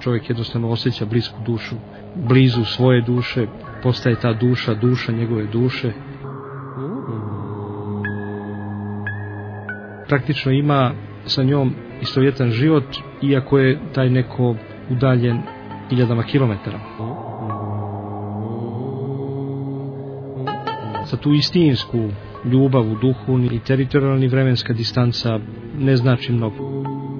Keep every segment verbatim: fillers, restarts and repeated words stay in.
čovjek jednostavno osjeća blisku dušu, blizu svoje duše, postaje ta duša, duša njegove duše. Praktično ima sa njom istovjetan život, iako je taj neko udaljen hiljadama kilometara. Za tu istinsku ljubav u duhu i teritorijalni vremenska distanca ne znači mnogo.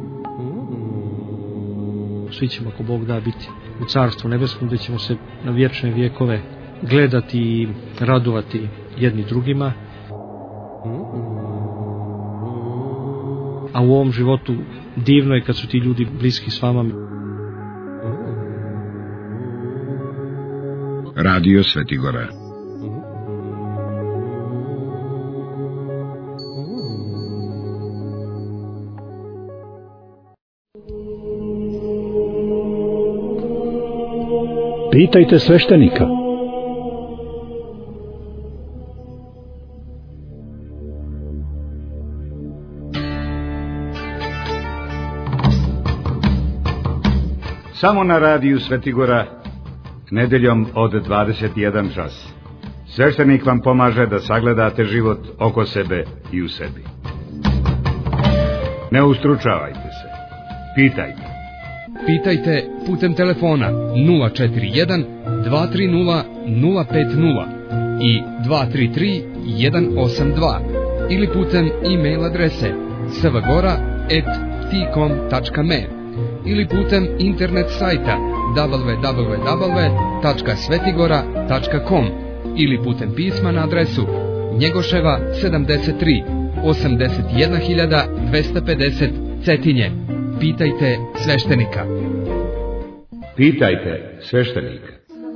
Svi ćemo, ako Bog da, biti u Carstvu nebeskom, gdje ćemo se na vječne vjekove gledati i radovati jedni drugima. A u ovom životu divno je kad su ti ljudi bliski s vama. Radio Svetigora. Pitajte sveštenika. Samo na radiju Svetigora, nedeljom od dvadeset jedan čas. Sveštenik vam pomaže da sagledate život oko sebe i u sebi. Ne ustručavajte se. Pitajte. Pitajte putem telefona nula četiri jedan dva tri nula nula pet nula i dva tri tri jedan osam dva ili putem e-mail adrese svgora at tcom tačka me ili putem internet sajta w w w tačka svetigora tačka com ili putem pisma na adresu Njegoševa sedamdeset tri, osamdeset jedna hiljada dvesta pedeset Cetinje. Pitajte sveštenika. Pitajte sveštenika.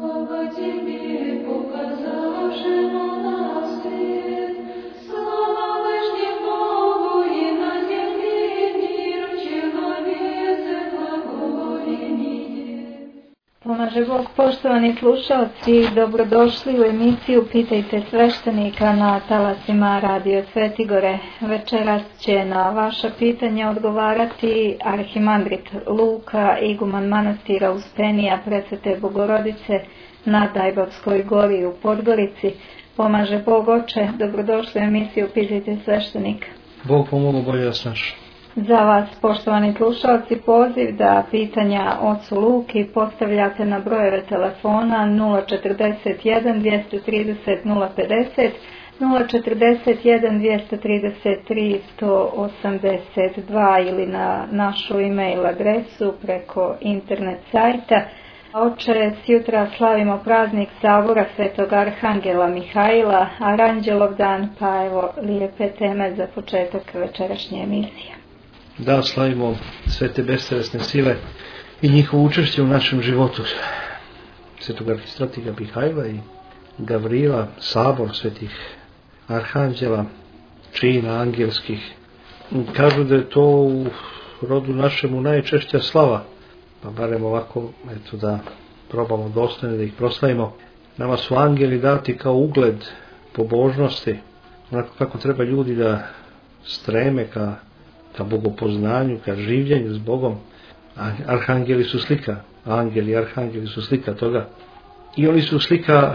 Pomaže Bog, poštovani slušalci, dobrodošli u emisiju Pitajte sveštenika na talasima Radio Svetigore. Večeras će na vaša pitanja odgovarati arhimandrit Luka, iguman manastira Uspenija Presvete Bogorodice na Dajbavskoj gori u Podgorici. Pomaže Bog, oče, dobrodošli u emisiju Pitajte sveštenika. Bog pomogu, bolje da snaš. Za vas, poštovani slušalci, poziv da pitanja ocu Luki postavljate na brojeve telefona nula četrdeset jedan dvjesto trideset nula pedeset, nula četrdeset jedan dvjesto trideset tri sto osamdeset dva ili na našu e-mail adresu preko internet sajta. Oče, sjutra slavimo praznik sabora Svetog Arhangela Mihaila, Aranđelov dan, pa evo lijepe teme za početak večerašnje emisije. Da, slavimo sve te bestjelesne sile i njihovo učešće u našem životu. Svetog arhistratega Mihajla i Gavrila, sabor svetih arhanđela, čina angelskih. Kažu da je to u rodu našemu najčešća slava, pa barem ovako, eto, da probamo dostojno da ih proslavimo. Nama su angeli dati kao ugled pobožnosti, onako kako treba ljudi da streme ka ka bogopoznanju, ka življenju s Bogom. Arhangeli su slika, angeli, arhangeli su slika toga. I oni su slika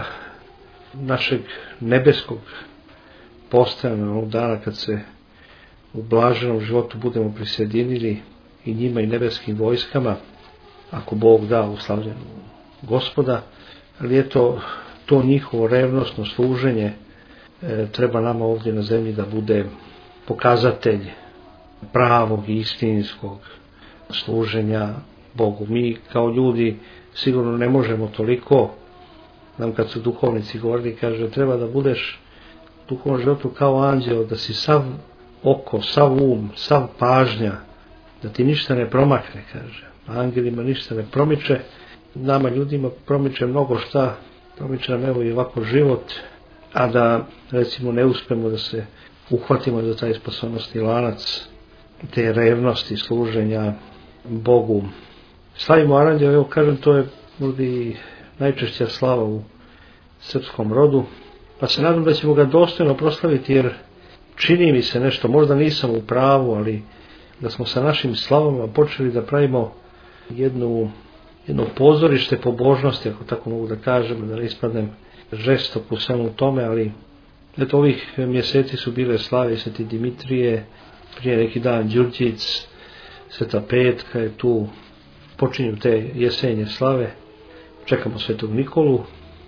našeg nebeskog postojanja onog dana kad se u blaženom životu budemo prisjedinili i njima i nebeskim vojskama, ako Bog da, u slavljenju Gospoda. Ali eto, to njihovo revnosno služenje e, treba nama ovdje na zemlji da bude pokazatelj pravog i istinskog služenja Bogu. Mi kao ljudi sigurno ne možemo toliko. Nam kad su duhovnici govorili, kaže, treba da budeš u duhovnom životu kao anđeo, da si sav oko, sav um, sav pažnja, da ti ništa ne promakne, kaže. Angelima ništa ne promiče, nama ljudima promiče mnogo šta, promiče nam evo i ovako život, a da recimo ne uspemo da se uhvatimo za taj spasonosni lanac te revnosti služenja Bogu. Slavimo Aranđela, evo kažem, to je možda i najčešća slava u srpskom rodu, pa se nadam da ćemo ga dostojno proslaviti, jer čini mi se nešto, možda nisam u pravu, ali da smo sa našim slavama počeli da pravimo jednu jedno pozorište pobožnosti, ako tako mogu da kažem, da ne ispadnem žestok u samom tome, ali eto, ovih mjeseci su bile slave Sveti Dimitrije, prije neki dan Đurđic, Sveta Petka je tu, počinju te jesenje slave, čekamo Svetog Nikolu.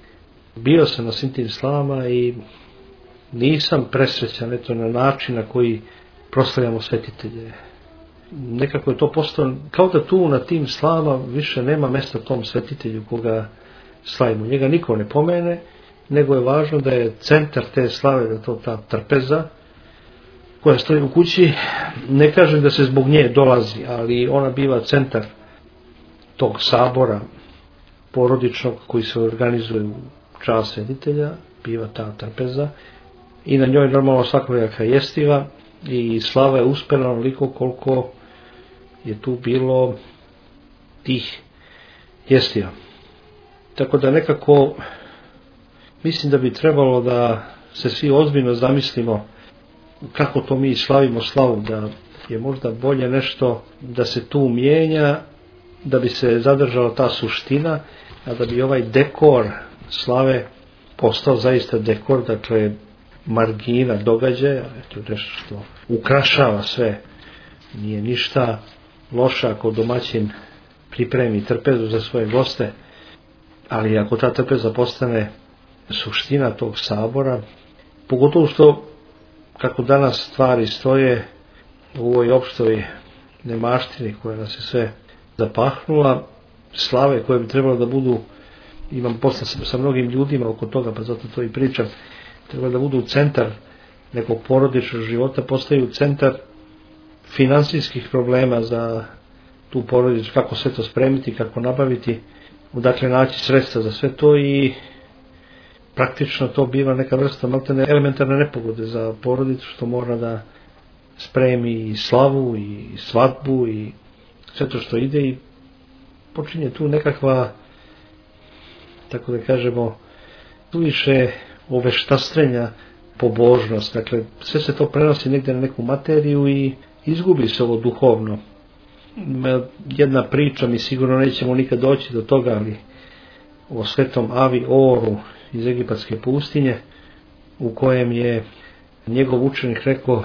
Bio sam na svim tim slavama i nisam presrećan eto, na način na koji proslavljamo svetitelje. Nekako je to postalo, kao da tu na tim slavama više nema mjesta tom svetitelju koga slavimo. Njega niko ne pomene, nego je važno da je centar te slave, da to ta trpeza koja stoji u kući. Ne kažem da se zbog nje dolazi, ali ona biva centar tog sabora porodičnog koji se organizuje u čast svetitelja, biva ta trpeza i na njoj normalno svakojaka jestiva i slava je uspjela onoliko koliko je tu bilo tih jestiva. Tako da nekako mislim da bi trebalo da se svi ozbiljno zamislimo kako to mi slavimo slavu, da je možda bolje nešto da se tu mijenja, da bi se zadržala ta suština, a da bi ovaj dekor slave postao zaista dekor, dakle margina događaja, eto nešto što ukrašava sve. Nije ništa loše ako domaćin pripremi trpezu za svoje goste, ali ako ta trpeza postane suština tog sabora, pogotovo što kako danas stvari stoje u ovoj opštoj nemaštini koja nas je sve zapahnula, slave koje bi trebalo da budu, imam posla sa, sa mnogim ljudima oko toga, pa zato to i pričam, treba da budu centar nekog porodičnog života, postaju centar finansijskih problema za tu porodicu, kako sve to spremiti, kako nabaviti, odakle naći sredstva za sve to i praktično to biva neka vrsta maltene elementarne nepogode za porodicu što mora da spremi i slavu i svadbu i sve to što ide i počinje tu nekakva, tako da kažemo, tu više oveštastrenja pobožnost, dakle sve se to prenosi negdje na neku materiju i izgubi se ovo duhovno. Jedna priča, mi sigurno nećemo nikad doći do toga, ali o svetom Avi Oru iz egipatske pustinje, u kojem je njegov učenik rekao: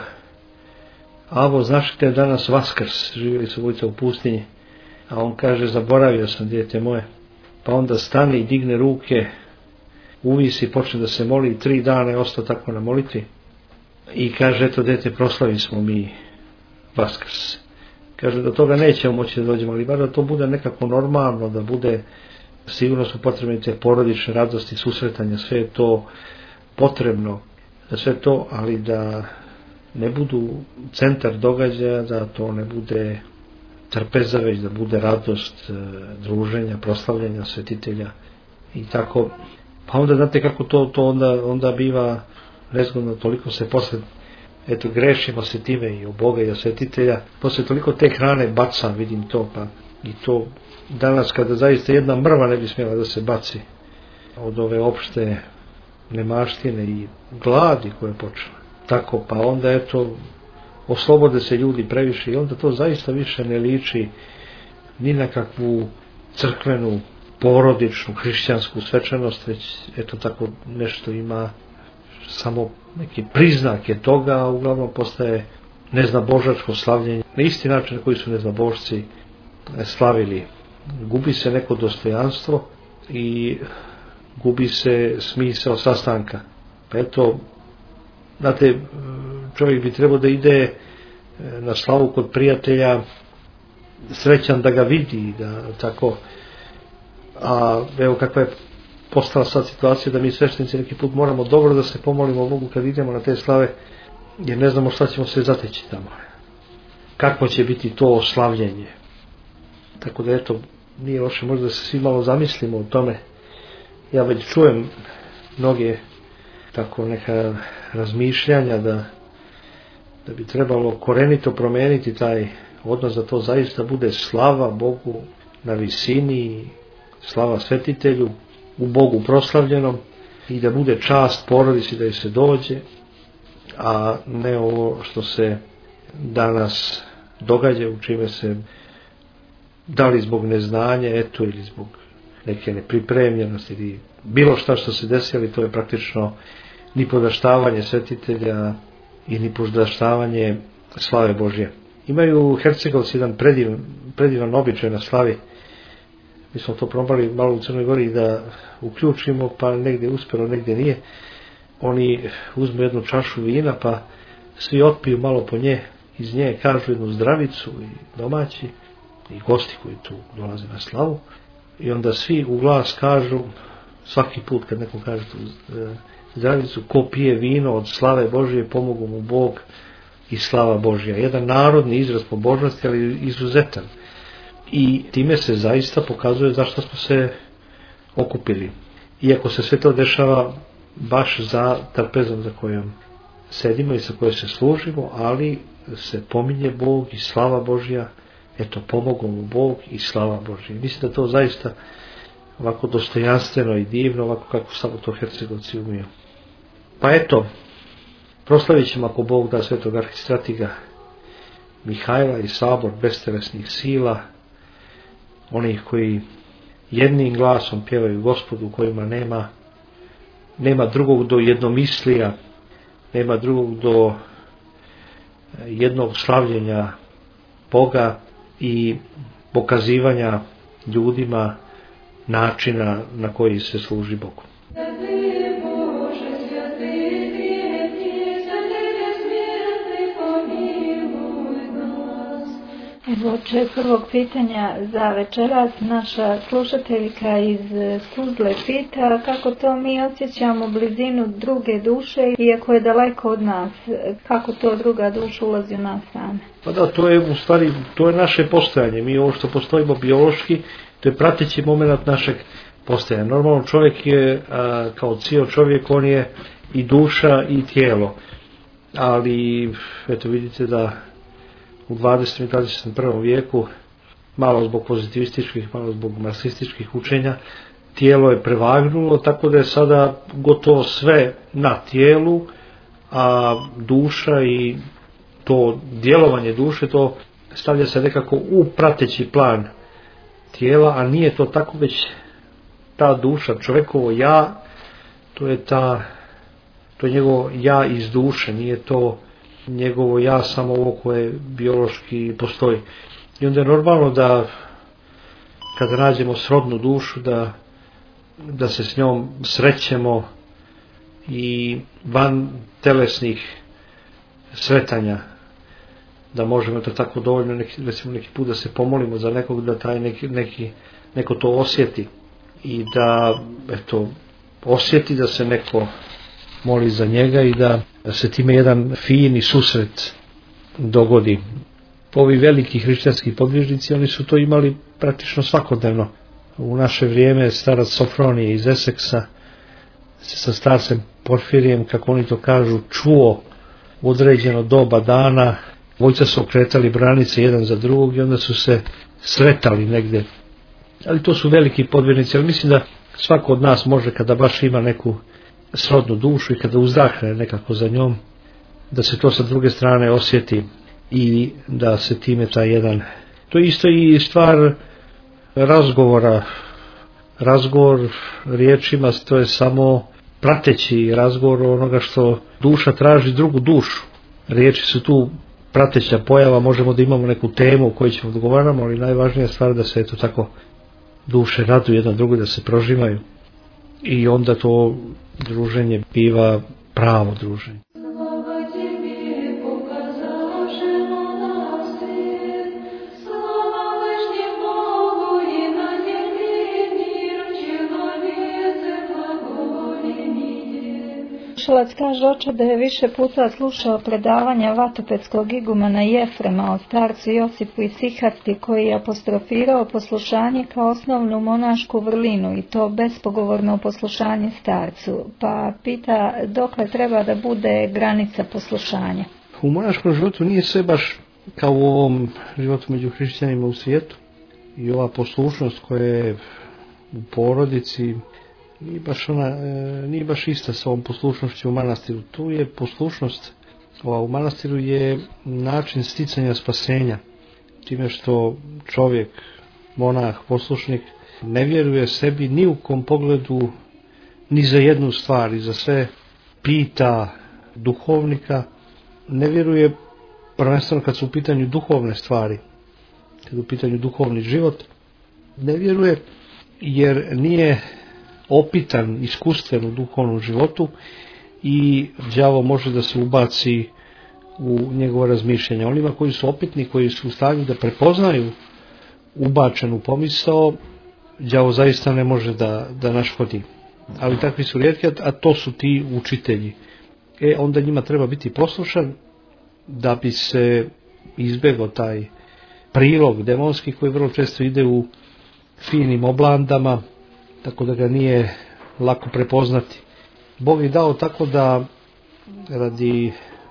Avo, znaš da je danas Vaskrs, živjeli su obojica u pustinji, a on kaže: zaboravio sam, dijete moje. Pa onda stane i digne ruke, uvisi, počne da se moli, tri dana je ostao tako na molitvi i kaže: eto, dete, proslavi smo mi Vaskrs. Kaže, do toga nećemo moći da dođemo, ali bar da to bude nekako normalno, da bude, sigurno su potrebne te porodične radosti, susretanja, sve je to potrebno, sve to, ali da ne budu centar događaja, da to ne bude trpeza, već da bude radost, druženja, proslavljanja svetitelja i tako. Pa onda znate kako to, to onda, onda biva nezgodno, toliko se posle, eto, grešimo se time i o Boga i o svetitelja, posle toliko te hrane baca, vidim to, pa i to danas kada zaista jedna mrva ne bi smjela da se baci od ove opšte nemaštine i gladi koje je počela. Tako, pa onda eto, oslobode se ljudi previše i onda to zaista više ne liči ni na kakvu crkvenu, porodičnu, hrišćansku svečanost, već eto tako nešto ima samo neki priznak je toga, a uglavnom postaje neznabožačko slavljenje na isti način na koji su neznabožci slavili. Gubi se neko dostojanstvo i gubi se smisao sastanka. Pa eto, znate, čovjek bi trebao da ide na slavu kod prijatelja srećan da ga vidi, da tako, a evo kakva je postala sad situacija da mi sveštenici neki put moramo dobro da se pomolimo Bogu kad idemo na te slave, jer ne znamo šta ćemo se zateći tamo. Kako će biti to slavljenje. Tako da eto, nije loše možda da se svi malo zamislimo o tome. Ja već čujem mnoge tako neka razmišljanja da, da bi trebalo korenito promijeniti taj odnos, da to zaista bude slava Bogu na visini, slava svetitelju, u Bogu proslavljenom i da bude čast porodici da joj se dođe, a ne ovo što se danas događa, u čime se da li zbog neznanja, eto, ili zbog neke nepripremljenosti, ili bilo šta što se desilo, to je praktično ni podaštavanje svetitelja i ni podaštavanje slave Božje. Imaju Hercegovci jedan predivan, predivan običaj na slavi. Mi smo to probali malo u Crnoj Gori da uključimo, pa negdje uspjelo, negdje nije. Oni uzmu jednu čašu vina, pa svi otpiju malo po nje, iz nje kažu jednu zdravicu, i domaći i gosti koji tu dolaze na slavu, i onda svi u glas kažu svaki put kad neko kaže tu zdravicu, ko pije vino od slave Božje, pomogu mu Bog i slava Božja. Jedan narodni izraz pobožnosti, ali izuzetan. I time se zaista pokazuje zašto smo se okupili. Iako se sve to dešava baš za trpezom za kojom sedimo i sa kojom se služimo, ali se pominje Bog i slava Božja, eto, pomogao mu Bog i slava Božja. Mislim da to zaista ovako dostojanstveno i divno, ovako kako samo to Hercegovci umiju. Pa eto, proslavit ćemo ako Bog da svetog arhistratiga Mihajla i sabor bestelesnih sila, onih koji jednim glasom pjevaju Gospodu, kojima nema, nema drugog do jednomislija, nema drugog do jednog slavljenja Boga i pokazivanja ljudima načina na koji se služi Bogu. Evo oče prvog pitanja za večeras. Naša slušateljka iz Tuzle pita kako to mi osjećamo blizinu druge duše iako je daleko od nas. Kako to druga duša ulazi u nas same? Pa da, to je u stvari, to je naše postojanje. Mi ovo što postojimo biološki, to je prateći moment našeg postojanja. Normalno čovjek je, a, kao cijel čovjek, on je i duša i tijelo. Ali, eto vidite da u dvadesetom i dvadeset prvom vijeku, malo zbog pozitivističkih, malo zbog marksističkih učenja, tijelo je prevagnulo, tako da je sada gotovo sve na tijelu, a duša i to djelovanje duše, to stavlja se nekako u prateći plan tijela, a nije to tako, već ta duša, čovjekovo ja, to je ta, to je njegovo ja iz duše, nije to njegovo ja samo ovo koje biološki postoji. I onda je normalno da kada nađemo srodnu dušu, da, da se s njom srećemo i van telesnih sretanja, da možemo to tako dovoljno neki, recimo neki put da se pomolimo za nekog, da taj neki, neki, neko to osjeti i da eto, osjeti da se neko moli za njega i da se time jedan fini susret dogodi. Ovi veliki hrišćanski podvižnici, oni su to imali praktično svakodnevno. U naše vrijeme starac Sofronije iz Eseksa se sa starcem Porfirijem, kako oni to kažu, čuo u određeno doba dana, dvojica su okretali branice jedan za drugog i onda su se sretali negdje. Ali to su veliki podvižnici, ali mislim da svako od nas može, kada baš ima neku srodnu dušu i kada uzdahne nekako za njom, da se to sa druge strane osjeti i da se time taj jedan, to je isto i stvar razgovora. Razgovor riječima, to je samo prateći razgovor onoga što duša traži drugu dušu. Riječi su tu prateća pojava, možemo da imamo neku temu o kojoj ćemo odgovaramo, ali najvažnija stvar da se eto tako duše raduju jedna drugu, da se prožimaju. I onda to druženje biva pravo druženje. Slušalac kaže oče da je više puta slušao predavanja vatopedskog igumana Jefrema o starcu Josipu i Siharti, koji je apostrofirao poslušanje kao osnovnu monašku vrlinu i to bespogovorno poslušanje starcu, pa pita dokle treba da bude granica poslušanja. U monaškom životu nije sve baš kao u ovom životu među hrišćanima u svijetu i ova poslušnost koja je u porodici nije baš, ona, e, nije baš ista sa ovom poslušnošću u manastiru. Tu je poslušnost, ova u manastiru je način sticanja spasenja. Time što čovjek monah, poslušnik, ne vjeruje sebi ni u kom pogledu, ni za jednu stvar, i za sve pita duhovnika, ne vjeruje prvenstveno kad su u pitanju duhovne stvari, kad je u pitanju duhovni život, ne vjeruje jer nije opitan, iskustven u duhovnom životu i đavo može da se ubaci u njegovo razmišljanje. Onima koji su opitni, koji su u stanju da prepoznaju ubačenu pomisao, đavo zaista ne može da, da naškodi. Ali takvi su rijetki, a to su ti učitelji. E, onda njima treba biti poslušan da bi se izbjegao taj prilog demonski koji vrlo često ide u finim oblandama, tako da ga nije lako prepoznati. Bog je dao tako da radi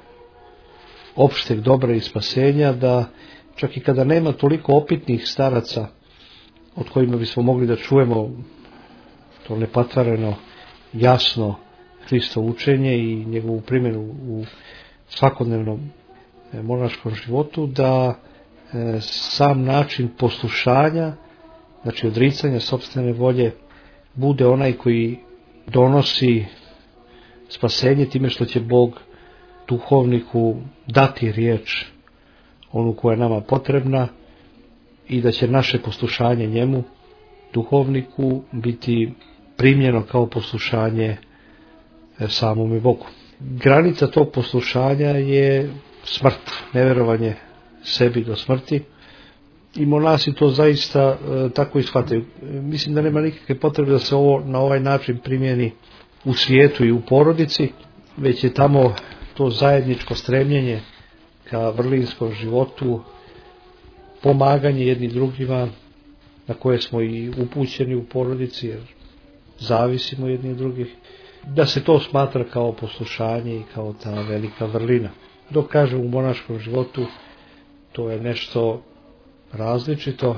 opšteg dobra i spasenja, da čak i kada nema toliko opitnih staraca od kojima bismo mogli da čujemo to nepatvareno, jasno Hristovo učenje i njegovu primjenu u svakodnevnom monaškom životu, da sam način poslušanja, znači odricanja sopstvene volje, bude onaj koji donosi spasenje time što će Bog duhovniku dati riječ, onu koja je nama potrebna, i da će naše poslušanje njemu, duhovniku, biti primljeno kao poslušanje samome Bogu. Granica tog poslušanja je smrt, nevjerovanje sebi do smrti, i monasi to zaista e, tako i shvataju. Mislim da nema nikakve potrebe da se ovo na ovaj način primjeni u svijetu i u porodici, već je tamo to zajedničko stremljenje ka vrlinskom životu, pomaganje jedni drugima, na koje smo i upućeni u porodici, jer zavisimo jedni od drugih, da se to smatra kao poslušanje i kao ta velika vrlina. Dok kažem u monaškom životu, to je nešto različito,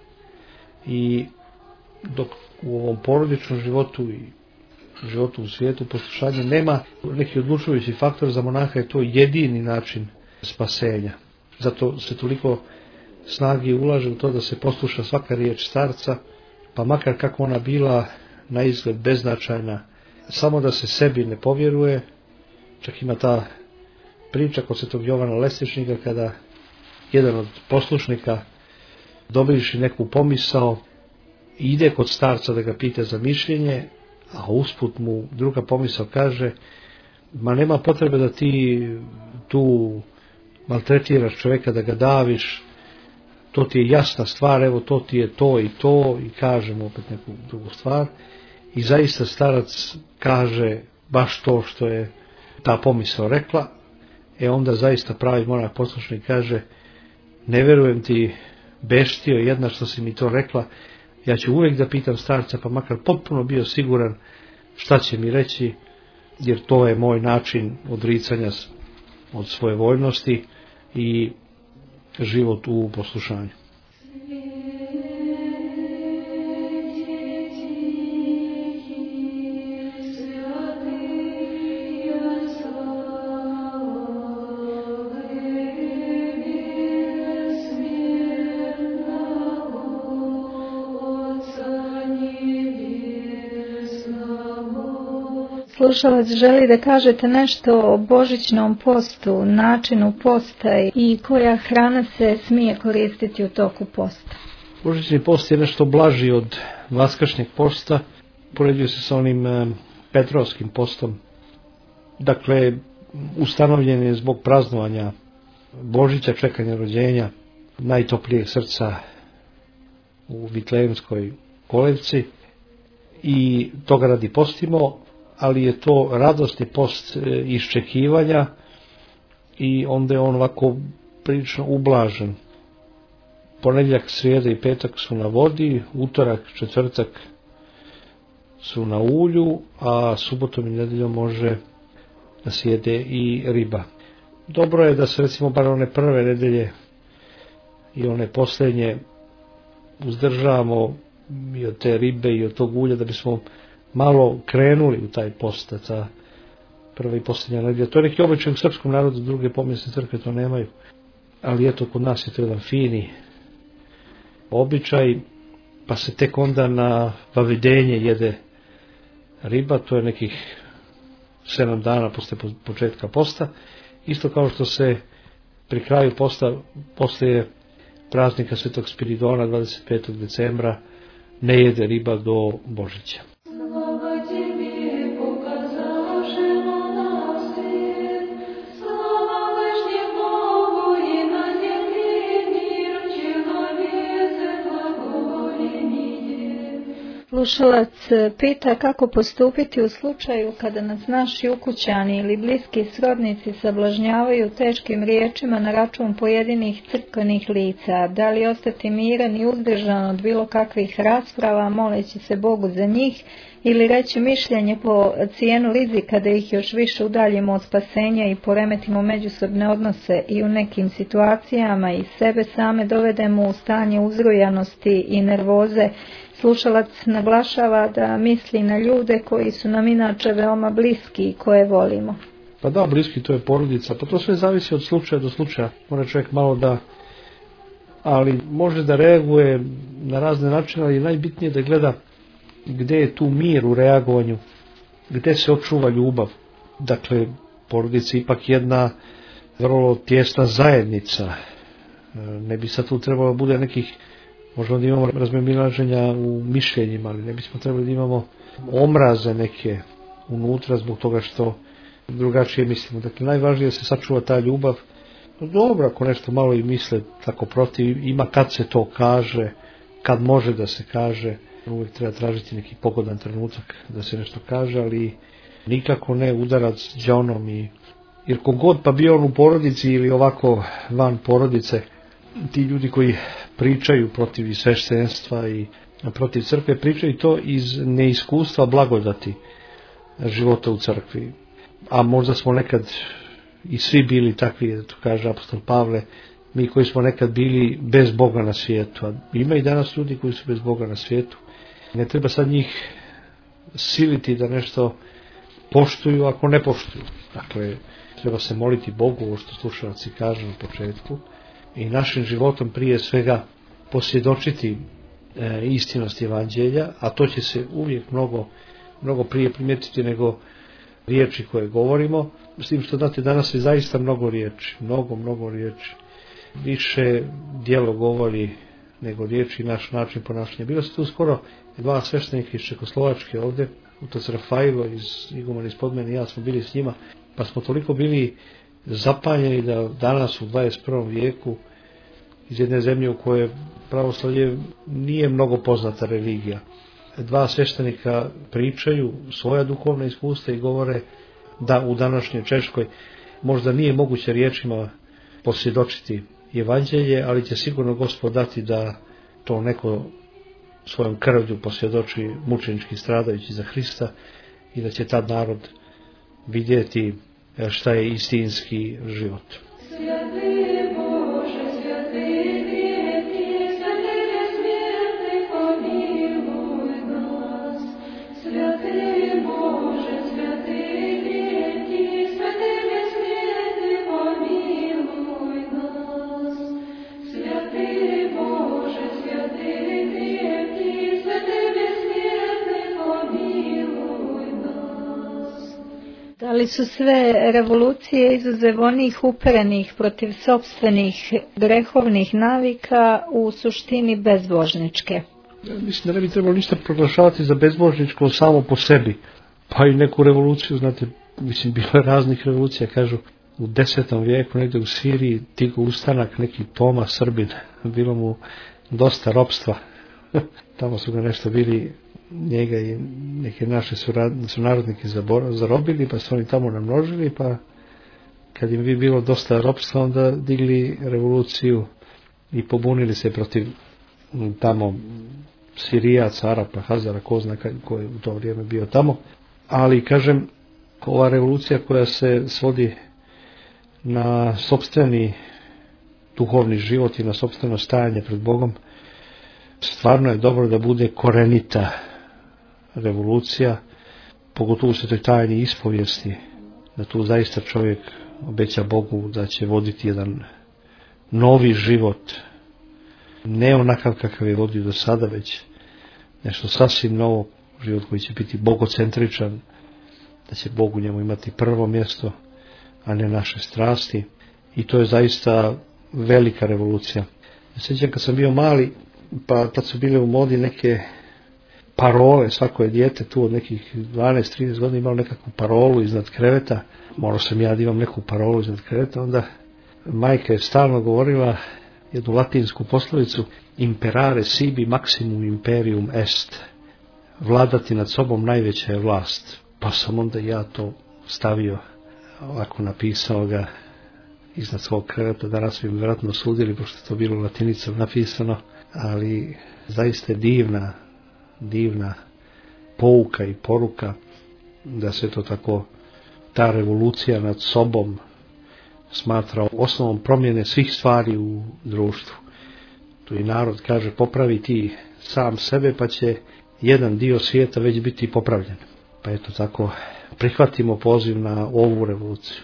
i dok u ovom porodičnom životu i životu u svijetu poslušanja nema neki odlučujući faktor, za monaha je to jedini način spasenja. Zato se toliko snagi ulaže u to da se posluša svaka riječ starca, pa makar kako ona bila na izgled beznačajna, samo da se sebi ne povjeruje. Čak ima ta priča kod svetog Jovana Lesničnika, kada jedan od poslušnika, dobivši neku pomisao, ide kod starca da ga pita za mišljenje, a usput mu druga pomisao kaže: ma nema potrebe da ti tu maltretiraš čovjeka, da ga daviš, to ti je jasna stvar, evo to ti je to i to, i kaže mu opet neku drugu stvar, i zaista starac kaže baš to što je ta pomisao rekla. E onda zaista pravi monah poslušnik kaže: ne vjerujem ti, beštio jedna, što si mi to rekla, ja ću uvijek da pitam starca, pa makar potpuno bio siguran šta će mi reći, jer to je moj način odricanja od svoje voljnosti i život u poslušanju. Slušalac želi da kažete nešto o božićnom postu, načinu posta i koja hrana se smije koristiti u toku posta. Božićni post je nešto blaži od vaskršnjeg posta, poređuje se sa onim Petrovskim postom. Dakle, ustanovljen je zbog praznovanja Božića, čekanja rođenja najtoplijeg srca u Vitlejemskoj kolevci, i toga radi postimo, ali je to radosni post iščekivanja, i onda je on ovako prilično ublažen. Ponedjeljak, srijeda i petak su na vodi, utorak, četvrtak su na ulju, a subotom i nedjeljom može da se jede i riba. Dobro je da se recimo bar one prve nedelje i one posljednje uzdržavamo i od te ribe i od tog ulja, da bismo malo krenuli u taj post, ta prva i posljednja nedjelja. To je neki običaj u srpskom narodu, druge pomijesne crkve to nemaju, ali eto, kod nas je to jedan fini običaj, pa se tek onda na vavidenje jede riba, to je nekih sedam dana posle početka posta, isto kao što se pri kraju posta, poslije praznika Svetog Spiridona dvadeset petog decembra ne jede riba do Božića. Slušalac pita kako postupiti u slučaju kada nas naši ukućani ili bliski srodnici sablažnjavaju teškim riječima na račun pojedinih crkvenih lica. Da li ostati miran i uzdržan od bilo kakvih rasprava moleći se Bogu za njih ili reći mišljenje po cijenu rizika da ih još više udaljimo od spasenja i poremetimo međusobne odnose i u nekim situacijama i sebe same dovedemo u stanje uzrujanosti i nervoze. Slušalac naglašava da misli na ljude koji su nam inače veoma bliski i koje volimo. Pa da, bliski, to je porodica, pa to sve zavisi od slučaja do slučaja. Mora čovjek malo da, ali može da reaguje na razne načine, ali najbitnije da gleda gdje je tu mir u reagovanju, gdje se očuva ljubav. Dakle, porodica je ipak jedna vrlo tjesna zajednica. Ne bi sad tu trebalo da bude nekih, možda da imamo razmimoilaženja u mišljenjima, ali ne bismo trebali da imamo omraze neke unutra zbog toga što drugačije mislimo. Dakle, najvažnije je da se sačuva ta ljubav. Dobro, ako nešto malo i misle tako protiv, ima kad se to kaže, kad može da se kaže, uvijek treba tražiti neki pogodan trenutak da se nešto kaže, ali nikako ne udarac džonom. I, jer kogod pa bio on u porodici ili ovako van porodice, ti ljudi koji pričaju protiv i sveštenstva i protiv crkve, pričaju to iz neiskustva blagodati života u crkvi. A možda smo nekad i svi bili takvi, da to kaže apostol Pavle, mi koji smo nekad bili bez Boga na svijetu. A ima i danas ljudi koji su bez Boga na svijetu. Ne treba sad njih siliti da nešto poštuju ako ne poštuju. Dakle, treba se moliti Bogu, ovo što slušalci kažu na početku, i našim životom prije svega posvjedočiti e, istinost evanđelja, a to će se uvijek mnogo, mnogo prije primijetiti nego riječi koje govorimo, s tim što znate danas je zaista mnogo riječi, mnogo, mnogo riječi, više djelo govori nego riječi, naš način ponašanja. Bilo se tu skoro dva sveštenika iz Čekoslovačke ovdje, otac Rafajlo iz Iguman iz Podmene i ja smo bili s njima, pa smo toliko bili zapanjeni da danas u dvadeset prvom vijeku iz jedne zemlje u kojoj pravoslavlje nije mnogo poznata religija, dva sveštenika pričaju svoja duhovna iskustva i govore da u današnjoj Češkoj možda nije moguće riječima posvjedočiti evanđelje, ali će sigurno Gospod dati da to neko svojom krvlju posvjedoči mučenički stradajući za Hrista i da će tad narod vidjeti šta je istinski život. Ali su sve revolucije izuzev onih uperenih protiv sopstvenih grehovnih navika u suštini bezbožničke. Ja mislim da ne bi trebalo ništa proglašavati za bezbožničko samo po sebi. Pa i neku revoluciju, znate, mislim, bilo je raznih revolucija, kažu, u desetom vijeku negdje u Siriji, Tigo ustanak, neki Toma Srbin, bilo mu dosta ropstva. Tamo su ga nešto bili, njega i neke naše sunarodnike zarobili, pa su oni tamo namnožili, pa kad im bi bilo dosta ropstva, onda digli revoluciju i pobunili se protiv tamo Sirijaca, Arapa, Hazara, ko zna ko je u to vrijeme bio tamo. Ali, kažem, ova revolucija koja se svodi na sopstveni duhovni život i na sopstveno stajanje pred Bogom, stvarno je dobro da bude korenita revolucija, pogotovo u svetoj tajni ispovijesti, da tu zaista čovjek obeća Bogu da će voditi jedan novi život, ne onakav kakav je vodio do sada, već nešto sasvim novo, život koji će biti bogocentričan, da će Bog u njemu imati prvo mjesto, a ne naše strasti. I to je zaista velika revolucija. Ja sjećam kad sam bio mali, pa tad su bile u modi neke parole, svako je dijete tu od nekih dvanaest trinaest godina imalo nekakvu parolu iznad kreveta, morao sam ja da imam neku parolu iznad kreveta, onda majka je stalno govorila jednu latinsku poslovicu: imperare sibi maximum imperium est, vladati nad sobom najveća je vlast. Pa sam onda ja to stavio, ovako napisao ga iznad svog kreveta. Danas bi mi vjerojatno sudili, pošto je to bilo latinicom napisano, ali zaista je divna, divna pouka i poruka da se to tako, ta revolucija nad sobom smatra osnovom promjene svih stvari u društvu. Tu i narod kaže: popravi ti sam sebe, pa će jedan dio svijeta već biti popravljen. Pa eto tako, prihvatimo poziv na ovu revoluciju.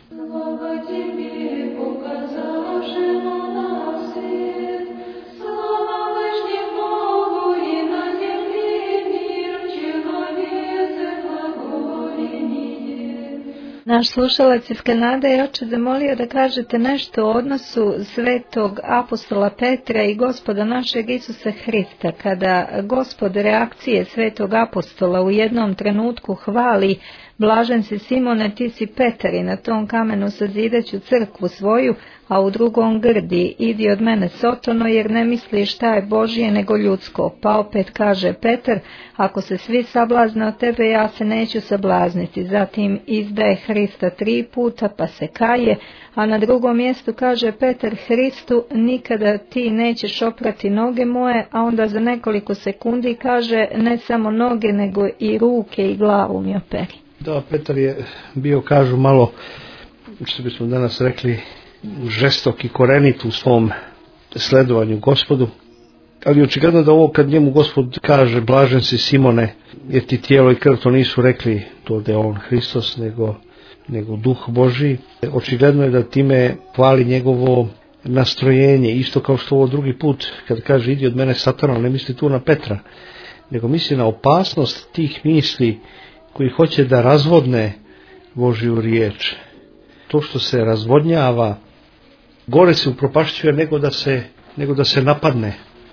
Naš slušalac iz Kanade je oče zamolio da kažete nešto o odnosu svetog apostola Petra i Gospoda našeg Isusa Hrista, kada Gospod reakcije svetog apostola u jednom trenutku hvali: blažen si Simone, ti si Petar i na tom kamenu sazidaću crkvu svoju, a u drugom grdi: idi od mene Sotono, jer ne misliš šta je Božje nego ljudsko. Pa opet kaže Petar: ako se svi sablazne od tebe, ja se neću sablazniti. Zatim izdaje Hrista tri puta, pa se kaje, a na drugom mjestu kaže Petar Hristu: nikada ti nećeš oprati noge moje, a onda za nekoliko sekundi kaže: ne samo noge, nego i ruke i glavu mi operi. Da, Petar je bio, kažu, malo, što bismo danas rekli, žestok i korenit u svom sledovanju Gospodu, ali očigledno da ovo kad njemu Gospod kaže: blažen si Simone, jer ti tijelo i krv to nisu rekli to da je on Hristos, nego, nego Duh Božji, očigledno je da time hvali njegovo nastrojenje, isto kao što ovo drugi put kad kaže: idi od mene Satano, ne misli tu na Petra, nego misli na opasnost tih misli koji hoće da razvodne Božju riječ. To što se razvodnjava, gore se upropašćuje nego da se, nego da se napadne,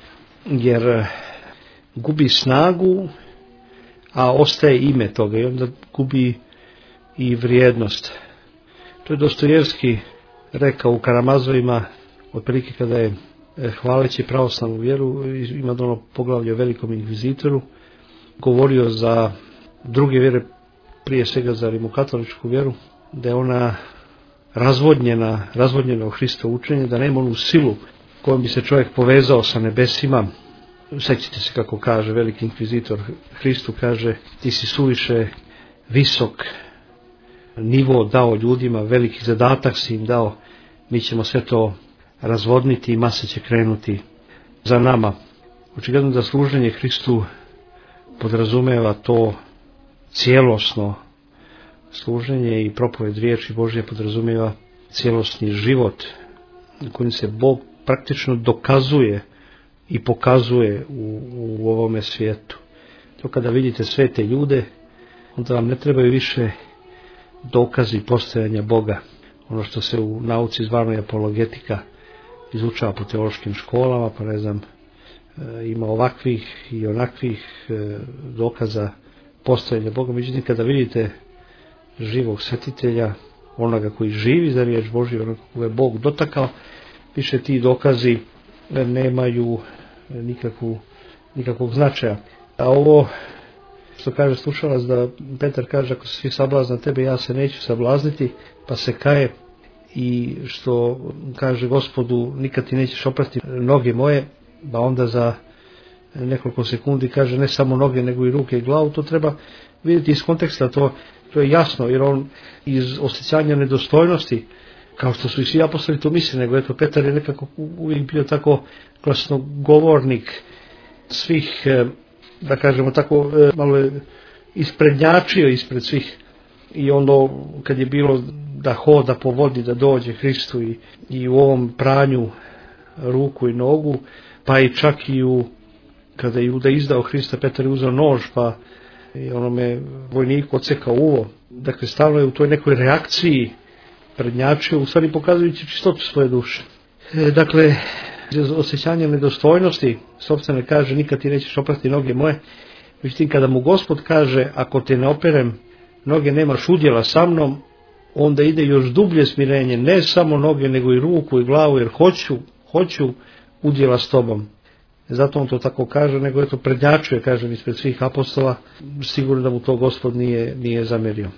jer gubi snagu, a ostaje ime toga i onda gubi i vrijednost. To je Dostojevski rekao u Karamazovima, otprilike kada je hvaleći pravoslavnu vjeru, ima ono poglavlje o velikom inkvizitoru, govorio za druge vjere, prije svega za rimokatoličku vjeru, da je ona razvodnjena, razvodnjeno Hristovo učenje, da nema onu silu kojom bi se čovjek povezao sa nebesima. Sjećate se kako kaže veliki inkvizitor Hristu, kaže: ti si suviše visok nivo dao ljudima, veliki zadatak si im dao, mi ćemo sve to razvodniti i mase će krenuti za nama. Očigledno da služenje Hristu podrazumeva to cijelosno služenje i propoved riječi Božje podrazumijeva cijelosni život kojim se Bog praktično dokazuje i pokazuje u, u ovome svijetu. To kada vidite sve te ljude, onda vam ne trebaju više dokazi postojanja Boga. Ono što se u nauci zvano apologetika izučava po teološkim školama, pa ne znam, ima ovakvih i onakvih dokaza postojanja Boga. Međutim, kada vidite živog svetitelja, onoga koji živi za riječ Božju, onoga koga je Bog dotakao, više ti dokazi nemaju nikakvu, nikakvog značaja. A ovo što kaže slušalac, da Petar kaže: ako se svi sablazne na tebe, ja se neću sablazniti, pa se kaje, i što kaže Gospodu: nikad ti nećeš oprati noge moje, pa onda za nekoliko sekundi kaže: ne samo noge, nego i ruke i glavu. To treba vidjeti iz konteksta, to, to je jasno, jer on iz osjećanja nedostojnosti, kao što su i svi apostoli to misli, nego eto Petar je nekako uvijek bio tako glasnogovornik svih, da kažemo tako, malo je isprednjačio ispred svih, i ono kad je bilo da hoda po vodi, da dođe Hristu i, i u ovom pranju ruku i nogu, pa i čak i u kada je Juda izdao Hrista, Petar je uzeo nož pa i onome vojniku odsekao uvo. Dakle, stalno je u toj nekoj reakciji prednjačio, u stvari pokazujući čistotu svoje duše. E, dakle, osjećanje nedostojnosti, sopstvene kaže, nikad ti nećeš oprati noge moje. Međutim, kada mu Gospod kaže, ako te ne operem noge, nemaš udjela sa mnom, onda ide još dublje smirenje, ne samo noge, nego i ruku i glavu, jer hoću, hoću udjela s tobom. Zato on to tako kaže, nego je to prednjačuje, kažem, ispred svih apostola, sigurno da mu to Gospod nije, nije zamerio.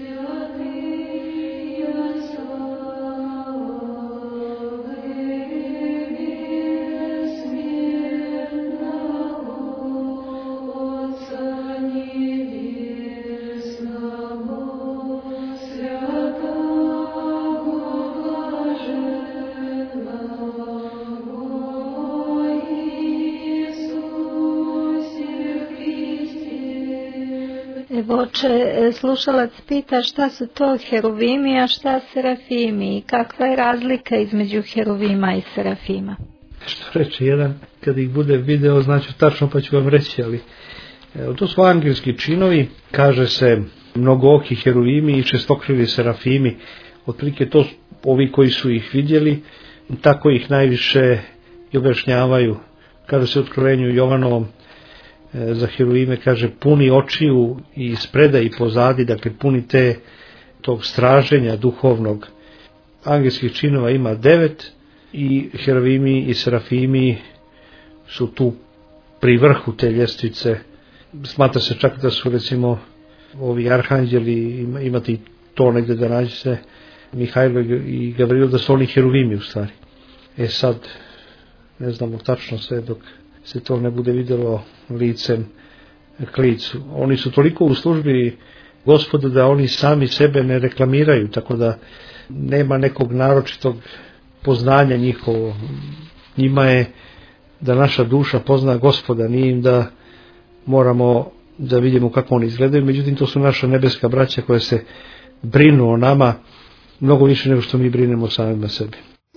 Oče, slušalac pita šta su to heruvimi, a šta serafimi i kakva je razlika između heruvima i serafima. Što reče jedan, kad ih bude video, znači tačno pa ću vam reći, ali evo, to su angelski činovi, kaže se mnogooki heruvimi i šestokrili serafimi, otprilike to ovi koji su ih vidjeli, tako ih najviše i objašnjavaju. Kaže se u Otkrovenju Jovanovom za heruvime, kaže, puni očiju i spreda i pozadi, dakle puni te tog straženja duhovnog. Angelskih činova ima devet i heruvimi i serafimi su tu pri vrhu te ljestvice. Smatra se čak da su, recimo, ovi arhanđeli, imate i to negdje da nađe se, Mihajlo i Gavrilo, da su oni heruvimi u stvari. E sad, ne znamo tačno sve dok se to ne bude vidjelo licem k licu. Oni su toliko u službi Gospoda da oni sami sebe ne reklamiraju, tako da nema nekog naročitog poznanja njihovo. Njima je da naša duša pozna Gospoda, nije im da moramo da vidimo kako oni izgledaju, međutim to su naša nebeska braća koja se brinu o nama mnogo više nego što mi brinemo sami na sebi.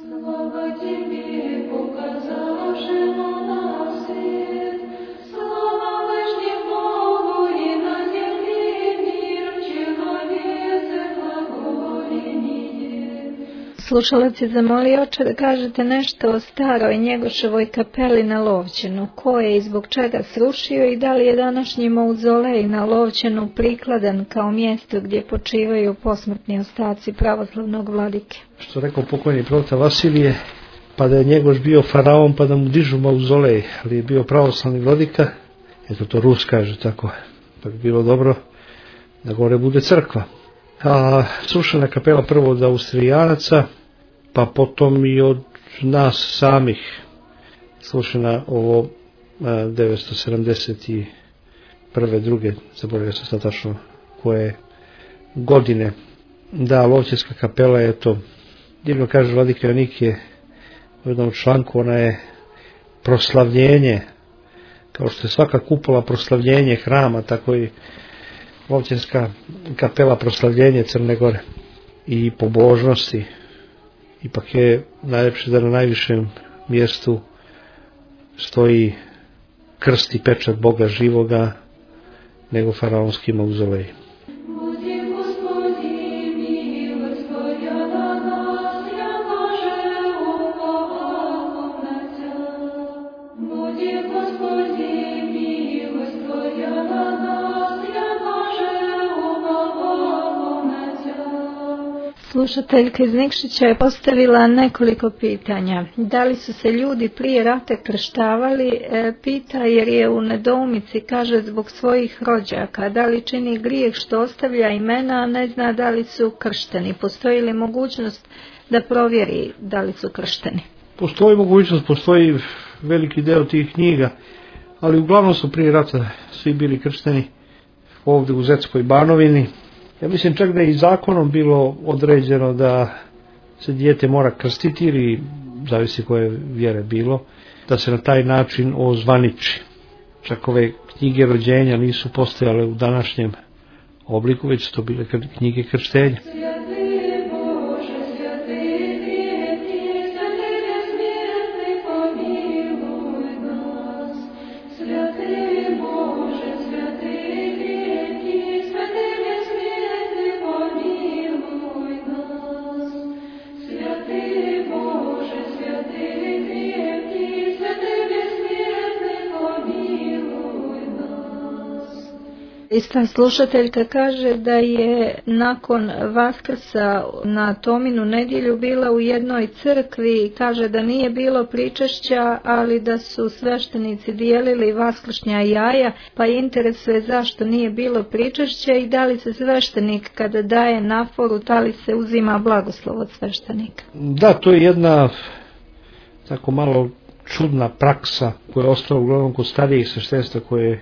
Slušalac je zamolio, oče, da kažete nešto o staroj Njegoševoj kapeli na Lovćenu, ko je i zbog čega srušio i da li je današnji mauzolej na Lovćenu prikladan kao mjesto gdje počivaju posmrtni ostaci pravoslavnog vladike. Što rekao pokojni prota Vasilije, pa da je Njegoš bio faraon pa da mu dižu mauzolej, ali je bio pravoslavni vladika, eto to Rus kaže tako, pa bi bilo dobro da gore bude crkva. A srušena kapela prvo od Austrijanaca, pa potom i od nas samih, srušena ovo devetsto sedamdeset prve, druge, zaboravio sam sad tačno koje godine. Da, Lovćenska kapela je to, divno kaže vladika Jonik je u jednom članku, ona je proslavljenje, kao što je svaka kupola proslavljenje hrama, tako i Lovćenska kapela proslavljenje Crne Gore i pobožnosti. Ipak je najljepše da na najvišem mjestu stoji krst i pečat Boga živoga nego faraonski mauzolej. Slušateljka iz Nikšića je postavila nekoliko pitanja. Da li su se ljudi prije rata krštavali? E, pita jer je u nedoumici, kaže, zbog svojih rođaka. Da li čini grijeh što ostavlja imena, a ne zna da li su kršteni? Postoji li mogućnost da provjeri da li su kršteni? Postoji mogućnost, postoji veliki deo tih knjiga, ali uglavnom su prije rata svi bili kršteni ovdje u Zetskoj Banovini. Ja mislim čak da je i zakonom bilo određeno da se dijete mora krstiti ili, zavisi koje vjere bilo, da se na taj način ozvaniči. Čak ove knjige rođenja nisu postojale u današnjem obliku, već su to bile knjige krštenja. Святый Ista slušateljka kaže da je nakon Vaskrsa na Tominu nedjelju bila u jednoj crkvi i kaže da nije bilo pričešća, ali da su sveštenici dijelili vaskršnja jaja, pa interesuje zašto nije bilo pričešća i da li se sveštenik kada daje naforu, da li se uzima blagoslov od sveštenika. Da, to je jedna tako malo čudna praksa koja je ostala uglavnom kod starijih sveštenstva koje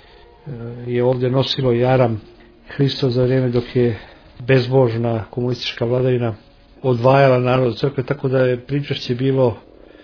je ovdje nosilo jaram Hrista za vrijeme dok je bezbožna komunistička vladavina odvajala narod od crkve, tako da je pričešće bilo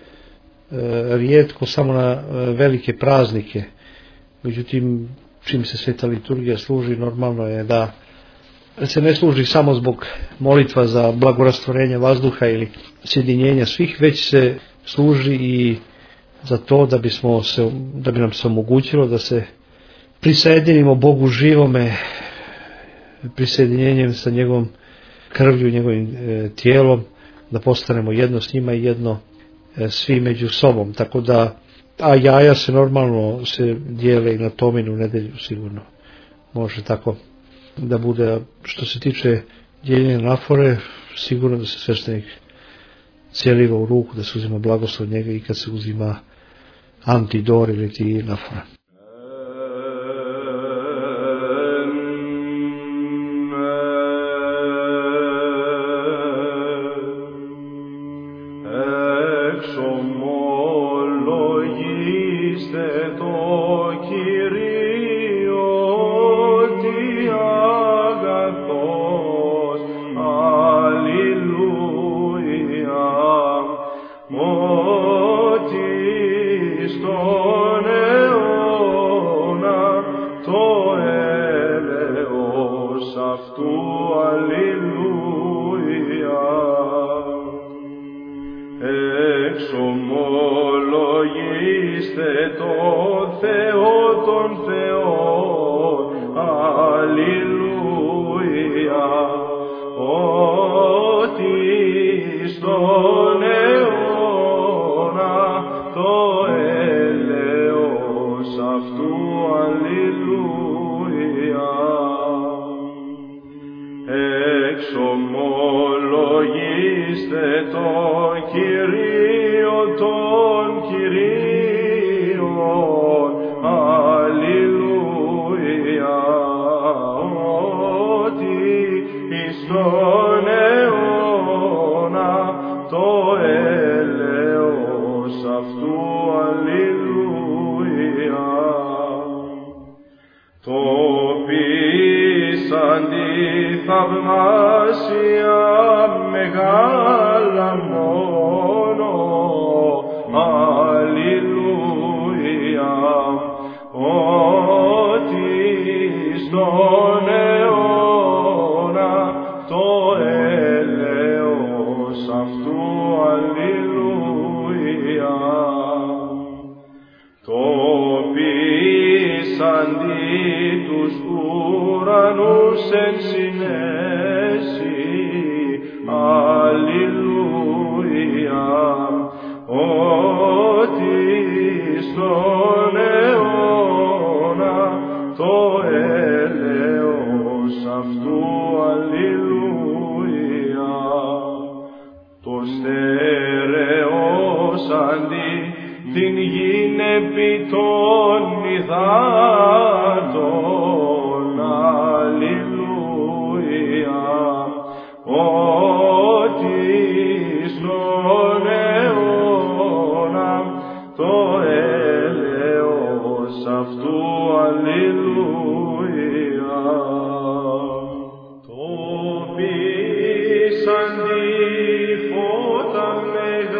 e, rijetko samo na e, velike praznike. Međutim, čim se sveta liturgija služi, normalno je da se ne služi samo zbog molitva za blagorastvorenje vazduha ili sjedinjenja svih, već se služi i za to da bismo se, da bi nam se omogućilo da se prisjedinimo Bogu živome, prisjedinjenjem sa njegovom krvlju, njegovim e, tijelom, da postanemo jedno s njima i jedno e, svi među sobom. Tako da, a jaja se normalno se dijele i na Tominu nedjelju, sigurno može tako da bude. Što se tiče dijeljenja nafore, sigurno da se sveštenik cijeliva u ruku, da se uzima blagoslov njega i kad se uzima antidor ili ti nafora.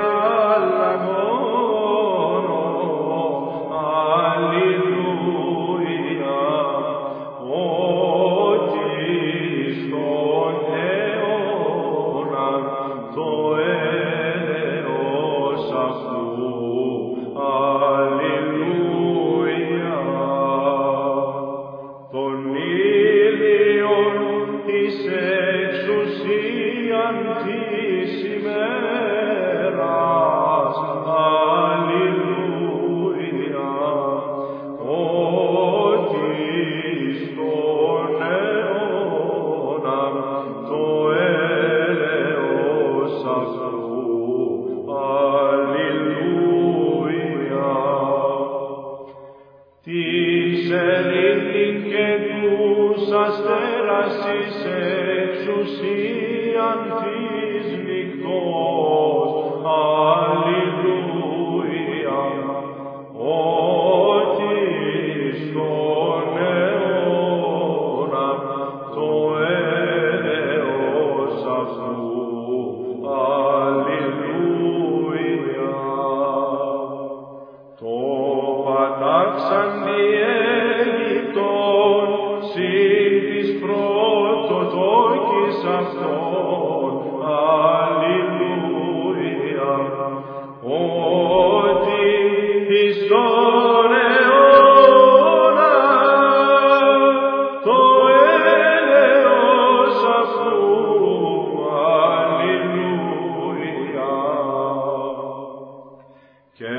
Alleluia. ότι εις τον αιώνα το έλεος αυτού, αλληλούια. Και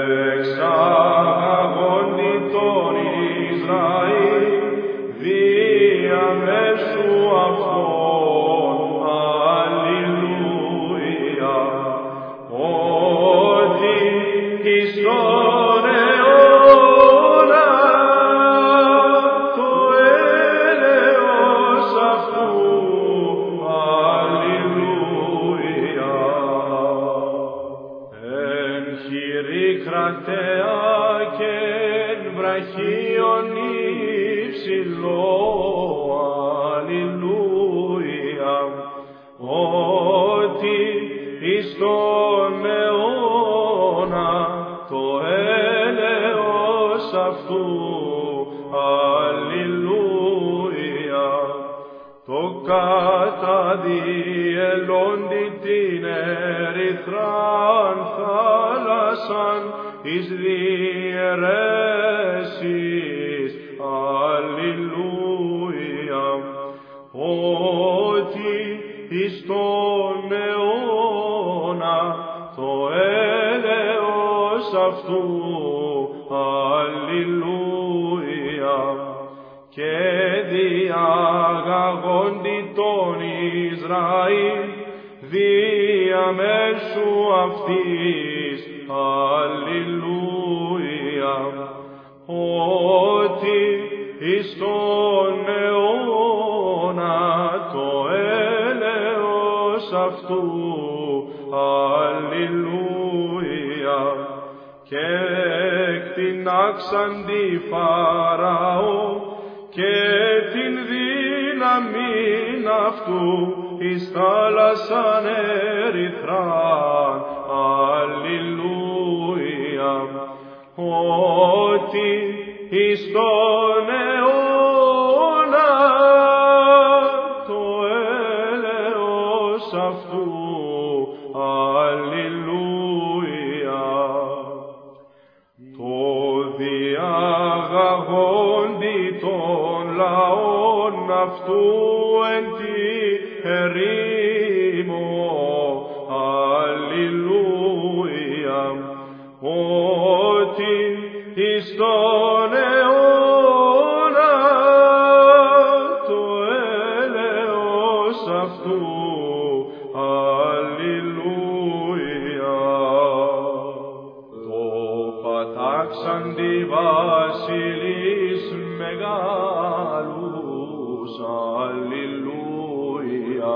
εξαγαγόντι τον Ισραήλ διαμέσου αυτών, αλληλούια, ότι εις τον αιώνα το έλεος αυτού, αλληλούια. Εν χειρή κρατέα και εν βραχίον υψηλό, αλληλούια, ότι εις τον αιώνα το έλεος αυτού, αλληλούια. Το καταδιελώντι την ερυθράν θάλασσαν εις διαιρέσεις, αλληλούια, ότι εις τον αιώνα το έλεος αυτού, αλληλούια. Και διαγαγόντι τον Ισραήλ διαμέσου αυτής, αλληλούια, ότι εις τον αιώνα το έλεος αυτού, αλληλούια. Και εκτινάξαν τη Φαραώ και την δύναμην αυτού εις θάλασσαν ερυθράν, αλληλούια, ότι εις τον αιώνα το έλεος αυτού, αλληλούια. Το διαγαγόντι των λαών αυτού εν τη ερήμο, αλληλούια, ότι εις τον αιώνα το έλεος αυτού, αλληλούια. Το πατάξαντι βασιλείς μεγάλους, αλληλούια,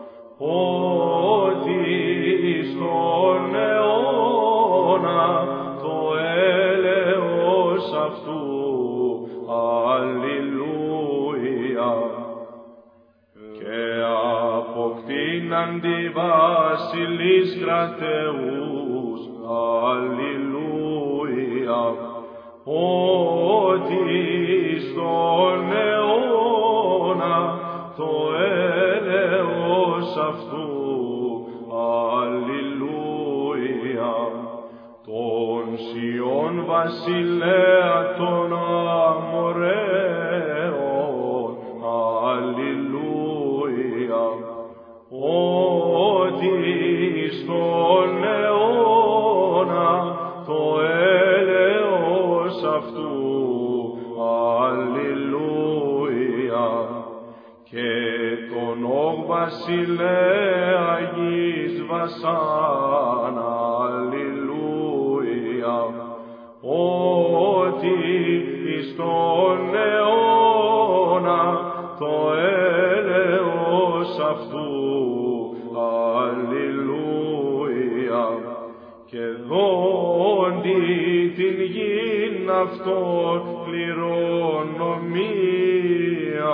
ότι στον αιώνα το έλεος αυτού, αλληλούια. Και αποκτήναντι βασιλείς κρατεούς, αλληλούια, ότι στον αιώνα το έλεος αυτού, αλληλούια. Τον Σιών βασιλέα των Αμοραίων, αλληλούια, ότι στον αιώνα το έλεος αυτού, αλληλούια. Και τον όγ βασιλέα γης Βασάν, αλληλούια, ότι εις τον αιώνα το έλεος αυτού, αλληλούια. Και δόντι την γην αυτόν κληρονομία,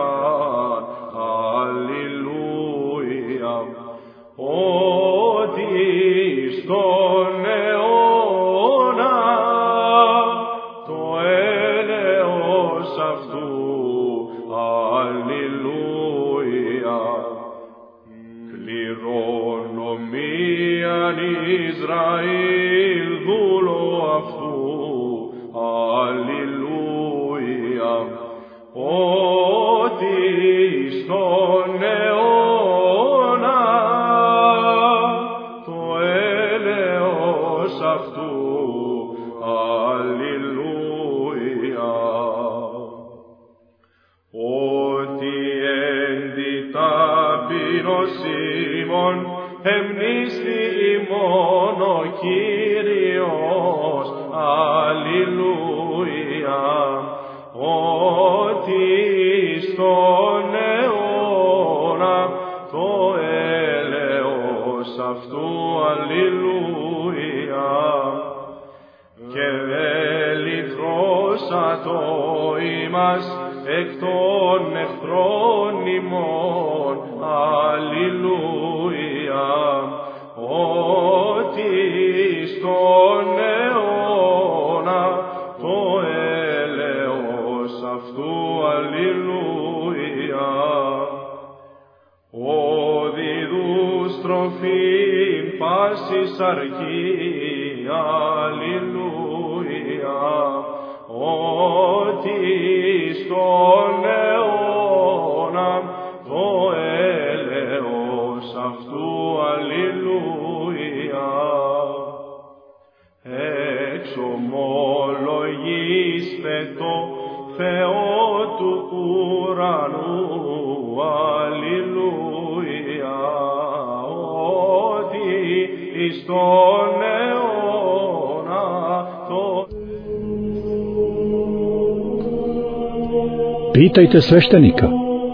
αλληλούια, ότι στον αιώνα το έλεος αυτού, αλληλούια. Κληρονομίαν Ισραήλ Ισραήλ δούλο αυτού, αλληλούια, ότι στον αιώνα το έλεος αυτού, αλληλούια, ότι εν τη ταπεινωσίμων εμνήσθη ημών ο Κύριος, αλληλούια, ότι στον αιώνα το έλεος αυτού, αλληλούια, και ελυτρώσατο ημάς εκ των εχθρών ημών, αλληλούια, ότι στον αιώνα το έλεος αυτού, αλληλούια, όδι δους τροφήν πάσης αρκεί, αλληλούια, ότι στον αιώνα το έλεος αυτού, αλληλούια, εξομολογήστε το Θεό του ουρανού, αλληλούια, ότι στον αιώνα το... Pitajte sveštenika.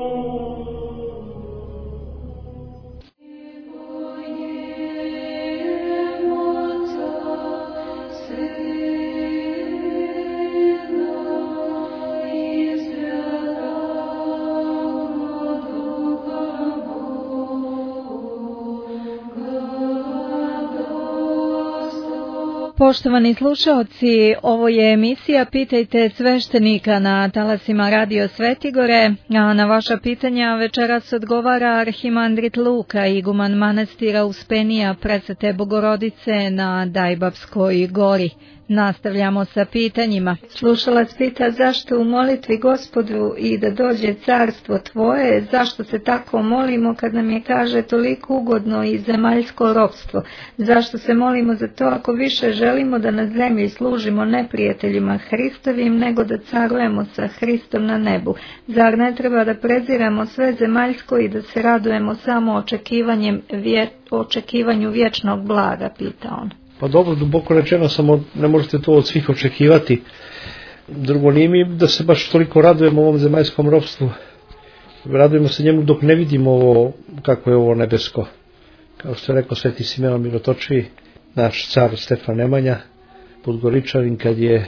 Poštovani slušaoci, ovo je emisija Pitajte sveštenika na talasima Radio Svetigore, a na vaša pitanja večeras odgovara arhimandrit Luka, iguman manastira Uspenija Presvete Bogorodice na Dajbabskoj gori. Nastavljamo sa pitanjima. Slušalac pita zašto u molitvi Gospodu i da dođe carstvo tvoje, zašto se tako molimo kad nam je, kaže, toliko ugodno i zemaljsko ropstvo. Zašto se molimo za to ako više želimo da na zemlji služimo neprijateljima Hristovim nego da carujemo sa Hristom na nebu. Zar ne treba da preziramo sve zemaljsko i da se radujemo samo očekivanjem vje, očekivanju vječnog blaga, pita on. Pa dobro, duboko rečeno, samo ne možete to od svih očekivati. Drugo, nije mi da se baš toliko radujemo ovom zemaljskom ropstvu. Radujemo se njemu dok ne vidimo ovo, kako je ovo nebesko. Kao što je rekao Sveti Simeon Mirotočivi, naš car Stefan Nemanja, Podgoričanin, kad je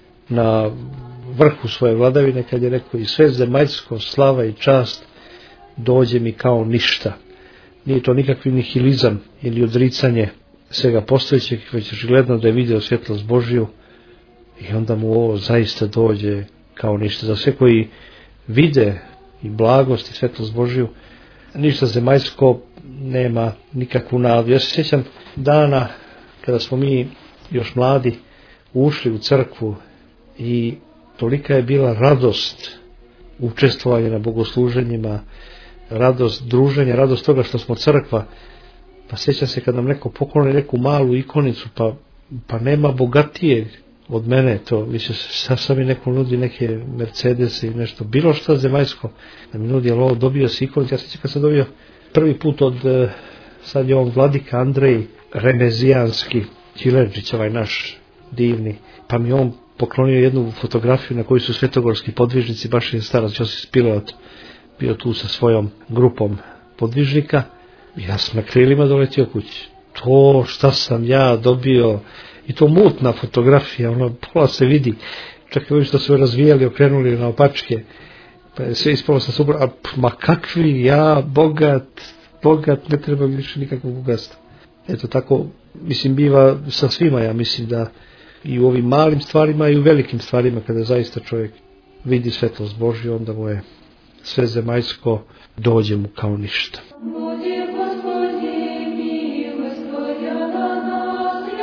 na vrhu svoje vladavine, kad je rekao i sve zemaljsko, slava i čast dođe mi kao ništa. Nije to nikakvi nihilizam ili odricanje svega postojećeg, već očigledno da je vidio svjetlost Božju i onda mu ovo zaista dođe kao ništa. Za sve koji vide i blagost i svjetlost Božju, ništa zemaljsko nema nikakvu nadu. Ja se sjećam dana kada smo mi još mladi ušli u crkvu i tolika je bila radost učestvovanja na bogosluženjima, radost druženja, radost toga što smo crkva. Pa sjećam se kad nam neko pokloni neku malu ikonicu, pa, pa nema bogatije od mene to, više sad sam mi neko nudi neke Mercedese i nešto, bilo što zemaljsko, da mi nudi, ali ovo dobio si ikonicu. Ja sjećam kad sam dobio prvi put od, sad je on vladika Andrej Remezijanski, Čileđić, ovaj naš divni, pa mi on poklonio jednu fotografiju na kojoj su svetogorski podvižnici, baš je starac Josip Pilot bio tu sa svojom grupom podvižnika. Ja sam na krilima doletio kući. To šta sam ja dobio, i to mutna fotografija, ono pola se vidi, čak i ovi što su razvijali, okrenuli na opačke, pa je sve ispalo sa super, a ma kakvi ja, bogat, bogat, ne treba više nikakvog bogatstva. Eto tako, mislim, biva sa svima, ja mislim da i u ovim malim stvarima i u velikim stvarima, kada zaista čovjek vidi svetlost Božju, onda mu je sve zemaljsko dođe mu kao ništa. Budi Gospodi, milost Tvoja na nas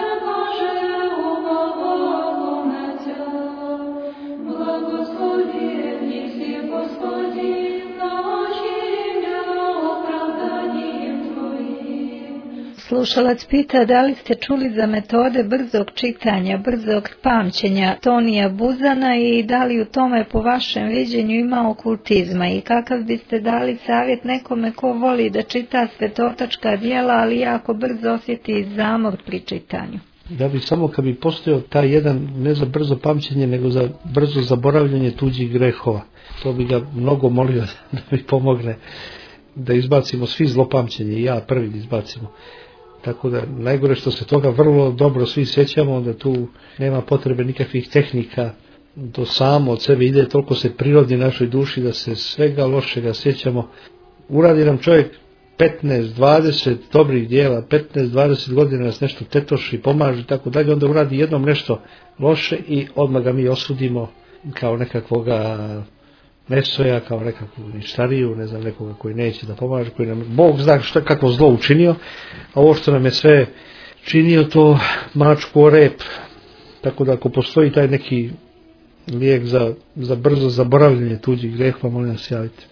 Slušalac pita da li ste čuli za metode brzog čitanja, brzog pamćenja Tonija Buzana i da li u tome po vašem viđenju ima okultizma i kakav biste dali savjet nekome ko voli da čita svetotačka djela, ali jako brzo osjeti zamor pri čitanju. Ja bi samo kad bi postojao taj jedan, ne za brzo pamćenje, nego za brzo zaboravljanje tuđih grehova. To bi ga mnogo molio da mi pomogne da izbacimo svi zlopamćenje i ja prvi da izbacimo. Tako da najgore što se toga vrlo dobro svi sjećamo, da tu nema potrebe nikakvih tehnika, to samo od sebe ide, toliko se prirodi našoj duši da se svega lošega sjećamo. Uradi nam čovjek petnaest dvadeset dobrih djela, petnaest dvadeset godina nas nešto tetoši, pomaže i tako dalje, onda uradi jednom nešto loše i odmah ga mi osudimo kao nekakvoga nesoja, kao nekakvu ništariju, ne znam, nekoga koji neće da pomaže, koji nam Bog zna što, kako zlo učinio, a ovo što nam je sve činio, to mačku o rep. Tako da ako postoji taj neki lijek za, za brzo zaboravljanje tuđih grehova, molim vas javite.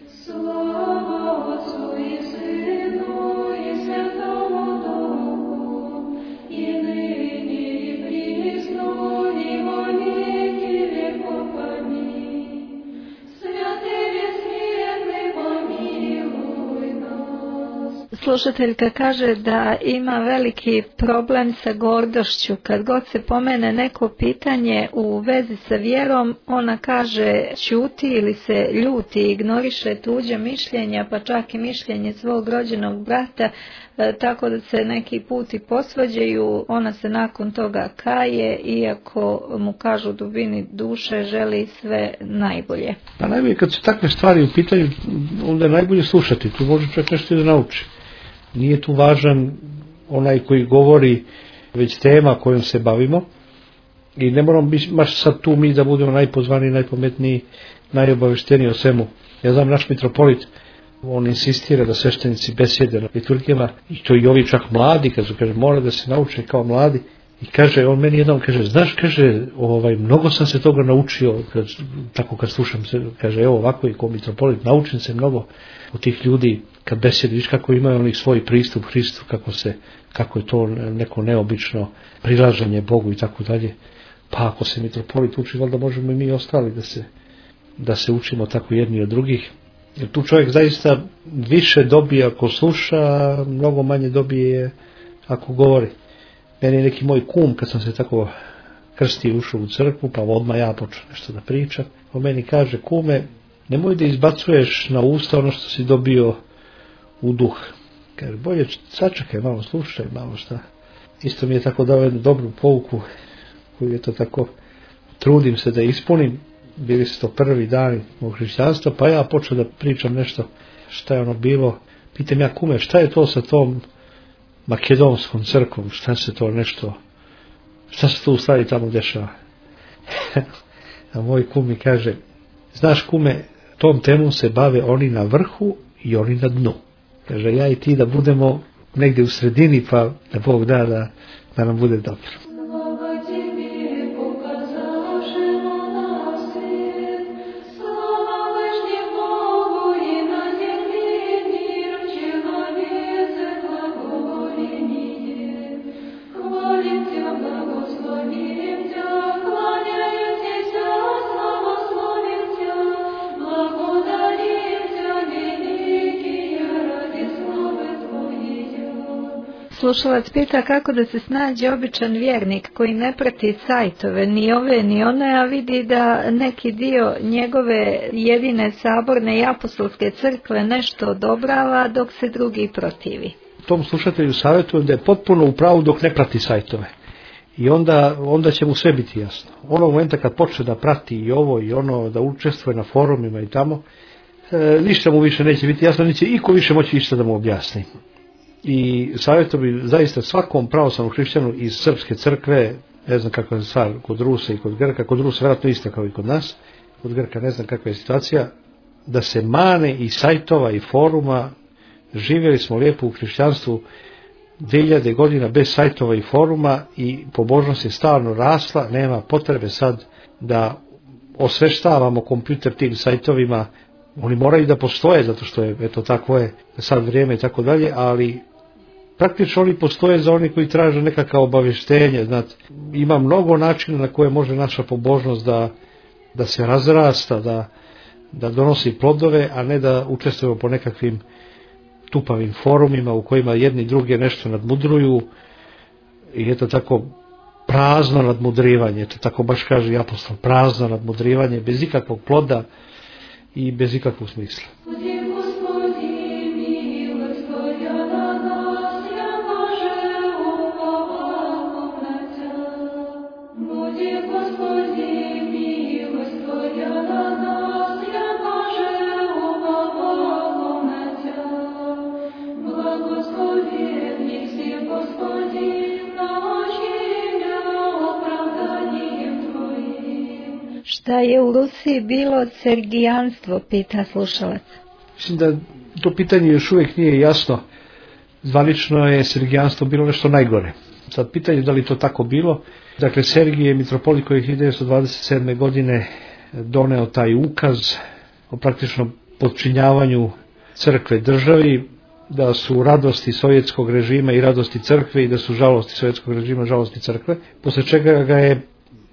Slušateljka kaže da ima veliki problem sa gordošću. Kad god se pomene neko pitanje u vezi sa vjerom, ona kaže ćuti ili se ljuti, ignoriše tuđe mišljenja, pa čak i mišljenje svog rođenog brata, e, tako da se neki puti posvađaju. Ona se nakon toga kaje, iako mu kažu dubini duše želi sve najbolje. Pa najbolje kad su takve stvari u pitanju, onda je najbolje slušati, tu može čak nešto da nauči. Nije tu važan onaj koji govori, već tema kojom se bavimo i ne moramo biti baš sad tu mi da budemo najpozvaniji, najpametniji, najobavešteniji o svemu. Ja znam, naš mitropolit, on insistira da sveštenici besjede na liturgijama i to i ovi čak mladi, kad su, kaže, mora da se nauče kao mladi. I kaže, on meni jednom kaže, znaš, kaže, ovaj, mnogo sam se toga naučio, kad, tako kad slušam se, kaže, evo ovako i ko mitropolit, naučim se mnogo od tih ljudi kad besjedi, viš kako imaju onih svoj pristup Hristu, kako se, kako je to neko neobično prilaženje Bogu i tako dalje. Pa ako se mitropolit uči, valjda možemo i mi ostali da se, da se učimo tako jedni od drugih. Jer tu čovjek zaista više dobije ako sluša, mnogo manje dobije ako govori. Meni je neki moj kum, kad sam se tako krstio, ušao u crkvu, pa odmah ja počeo nešto da pričam. On meni kaže, kume, nemoj da izbacuješ na usta ono što si dobio u duh. Kaže, bolje sačekaj, malo slušaj, malo šta. Isto mi je tako dao jednu dobru pouku, koju je to tako, trudim se da ispunim. Bili su to prvi dani mog hrišćanstva, pa ja počeo da pričam nešto šta je ono bilo. Pitam ja, kume, šta je to sa tom makedonskom crkvom, šta se to nešto, šta se to u stvari tamo dešava? A moj kum mi kaže, znaš, kume, tom temom se bave oni na vrhu i oni na dnu. Kaže, ja i ti da budemo negdje u sredini, pa da Bog da da, da nam bude dobro. Slušalac pita kako da se snađe običan vjernik koji ne prati sajtove, ni ove ni one, a vidi da neki dio njegove jedine saborne i apostolske crkve nešto odobrava, dok se drugi protivi. Tom slušatelju savjetujem da je potpuno u pravu dok ne prati sajtove. I onda, onda će mu sve biti jasno. Ono momenta kad počne da prati i ovo i ono, da učestvuje na forumima i tamo, e, ništa mu više neće biti jasno, neće iko više moći išta da mu objasni. I savjeto bi zaista svakom pravoslavnom hrišćanu iz srpske crkve, ne znam kakva je stvar kod Rusa i kod Grka, kod Rusa vjerojatno isto kao i kod nas, kod Grka ne znam kakva je situacija, da se mane i sajtova i foruma. Živjeli smo lijepo u hrišćanstvu dvije hiljade godina bez sajtova i foruma i pobožnost je stalno rasla, nema potrebe sad da osveštavamo kompjuter tim sajtovima. Oni moraju da postoje zato što je, eto, tako je sad vrijeme i tako dalje, ali praktično oni postoje za oni koji traže nekakav obavještenje. Znate, ima mnogo načina na koje može naša pobožnost da, da se razrasta, da, da donosi plodove, a ne da učestvujemo po nekakvim tupavim forumima u kojima jedni druge nešto nadmudruju i eto tako prazno nadmudrivanje, to tako baš kaže i apostol, prazno nadmudrivanje, bez ikakvog ploda i bez ikakvog smisla. Šta je u Rusiji bilo sergijanstvo, pita slušalac. Mislim da to pitanje još uvijek nije jasno. Zvanično je sergijanstvo bilo nešto najgore. Sad pitanje da li to tako bilo. Dakle, Sergij je mitropolit koji je hiljadu devetsto dvadeset sedme. godine doneo taj ukaz o praktičnom podčinjavanju crkve državi, da su radosti sovjetskog režima i radosti crkve i da su žalosti sovjetskog režima žalosti crkve, posle čega ga je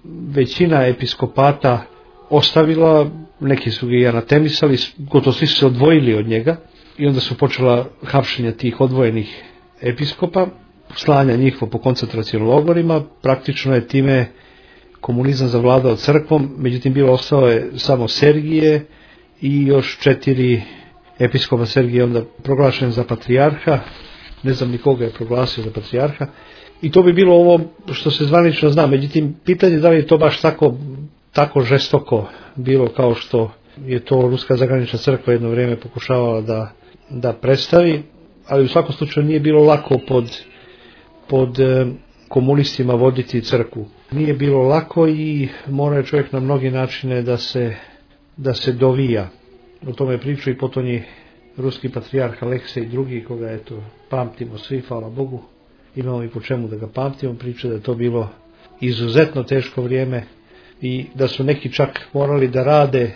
većina episkopata ostavila, neki su ga i anatemisali, gotovo svi su se odvojili od njega i onda su počela hapšenja tih odvojenih episkopa, slanja njih po koncentracijskim logorima. Praktično je time komunizam zavladao crkvom, međutim bilo ostao je samo Sergije i još četiri episkopa. Sergije onda proglašen za patrijarha, ne znam nikoga je proglasio za patrijarha. I to bi bilo ovo što se zvanično zna, međutim pitanje da li je to baš tako, tako žestoko bilo kao što je to Ruska zagranična crkva jedno vrijeme pokušavala da, da predstavi, ali u svakom slučaju nije bilo lako pod, pod komunistima voditi crkvu. Nije bilo lako i mora čovjek na mnogi načine da se, da se dovija. O tome priču i potonji ruski patrijarh Aleksej drugi, koga eto pamtimo svi, hvala Bogu. Imamo i po čemu da ga pamtimo, priča da je to bilo izuzetno teško vrijeme i da su neki čak morali da rade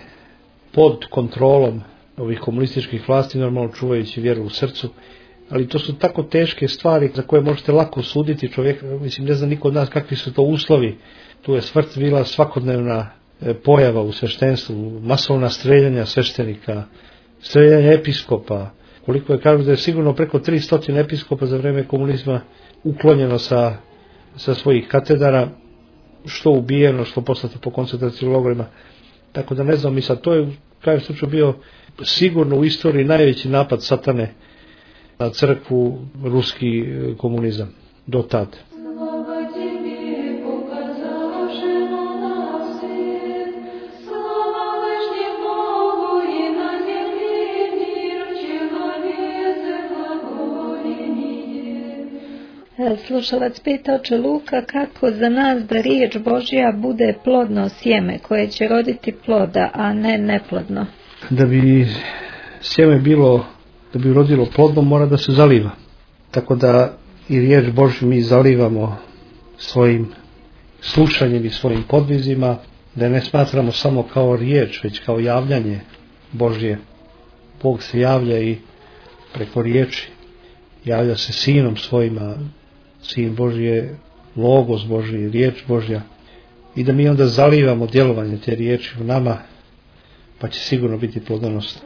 pod kontrolom ovih komunističkih vlasti, normalno čuvajući vjeru u srcu, ali to su tako teške stvari za koje možete lako suditi čovjeka. Mislim, ne zna niko od nas kakvi su to uslovi. Tu je smrt bila svakodnevna pojava u sveštenstvu, masovna streljanja sveštenika, streljanja episkopa. Koliko je kažu da je sigurno preko tristo episkopa za vrijeme komunizma uklonjeno sa, sa svojih katedara, što ubijeno, što poslato po koncentracijskim logorima. Tako da ne znam, mi sad to je, kao slučaj, bio sigurno u istoriji najveći napad satane na crkvu, ruski komunizam, do tad. Slušalac pita oče Luka kako za nas da riječ Božja bude plodno sjeme koje će roditi ploda, a ne neplodno. Da bi sjeme bilo, da bi rodilo plodno, mora da se zaliva. Tako da i riječ Božju mi zalivamo svojim slušanjem i svojim podvizima, da ne smatramo samo kao riječ, već kao javljanje Božje. Bog se javlja i preko riječi. Javlja se sinom svojima, sin Božji je logos Božji, riječ Božja, i da mi onda zalivamo djelovanje te riječi u nama, pa će sigurno biti plodonosno.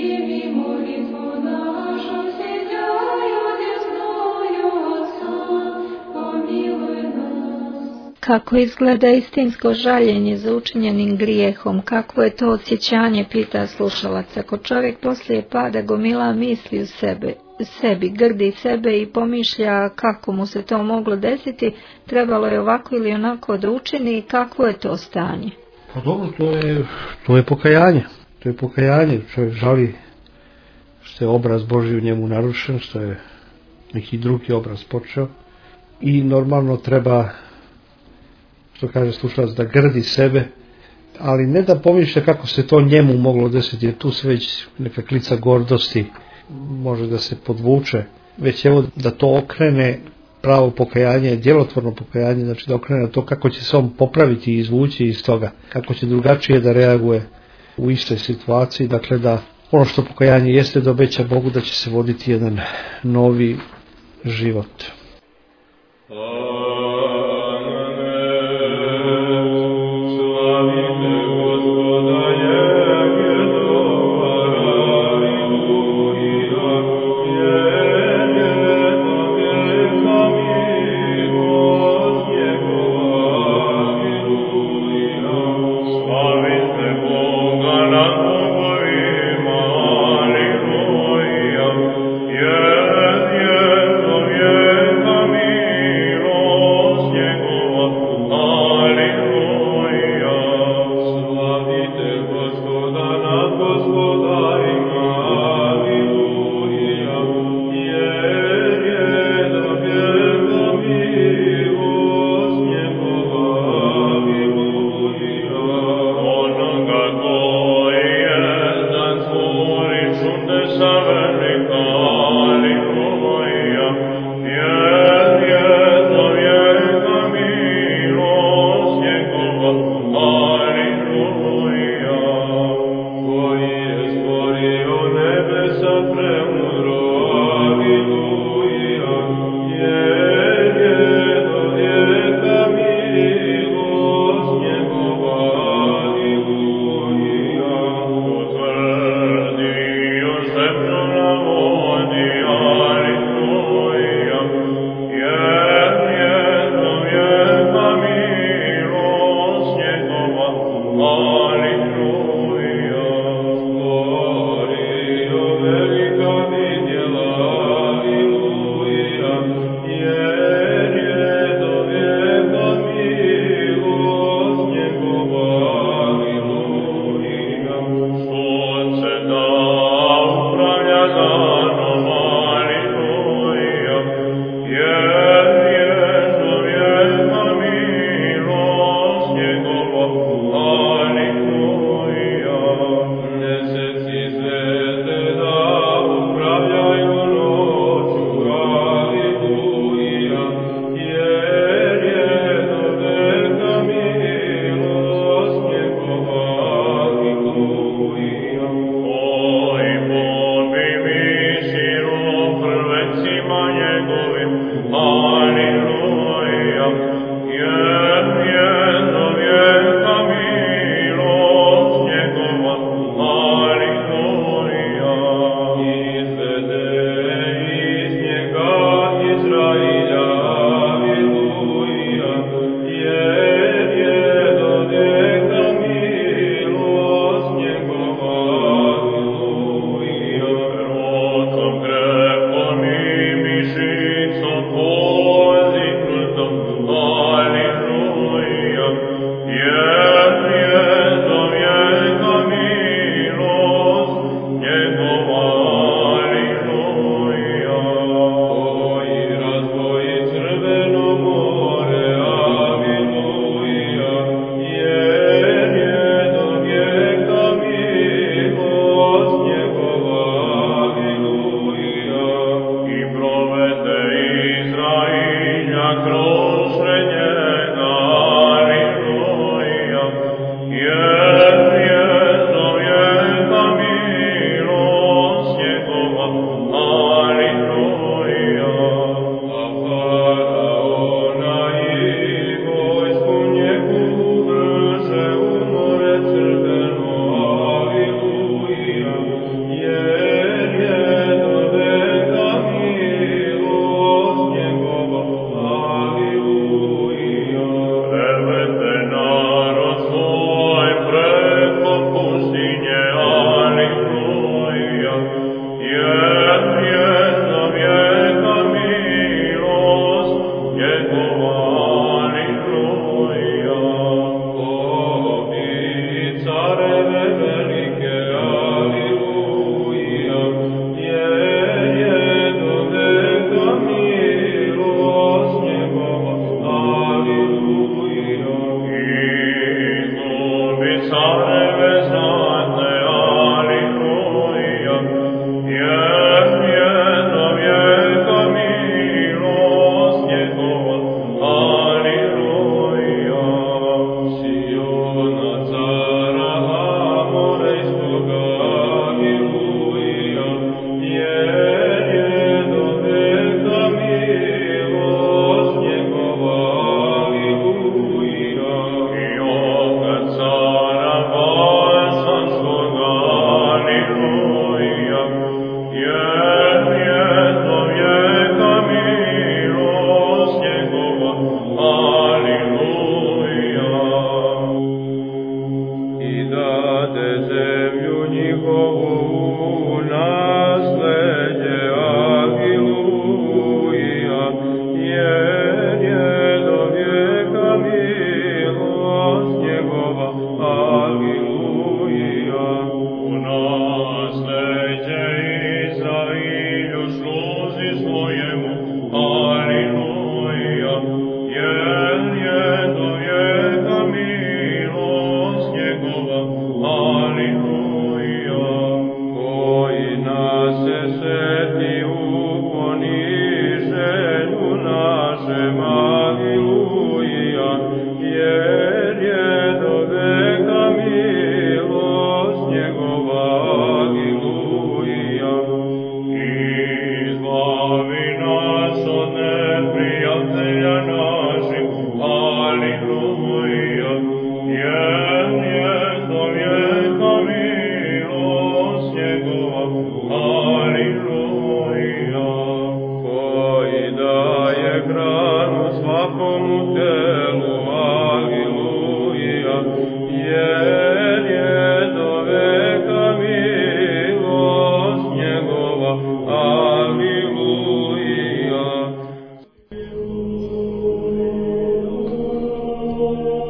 Kako izgleda istinsko žaljenje za učinjenim grijehom? Kakvo je to osjećanje, pita slušalac. Ako čovjek poslije pada gomila misli u sebe, sebi, grdi sebe i pomišlja kako mu se to moglo desiti, trebalo je ovako ili onako da učini, kakvo je to stanje? Pa dobro, to je, to je pokajanje. To je pokajanje. Čovjek žali što je obraz Božji u njemu narušen, što je neki drugi obraz počeo i normalno treba, što kaže slušalac, da grdi sebe, ali ne da pomišlja kako se to njemu moglo desiti, jer tu se već neka klica gordosti može da se podvuče, već evo da to okrene pravo pokajanje, djelotvorno pokajanje, znači da okrene na to kako će se on popraviti i izvući iz toga, kako će drugačije da reaguje u istoj situaciji, dakle da ono što pokajanje jeste da obeća Bogu da će se voditi jedan novi život. Alleluia.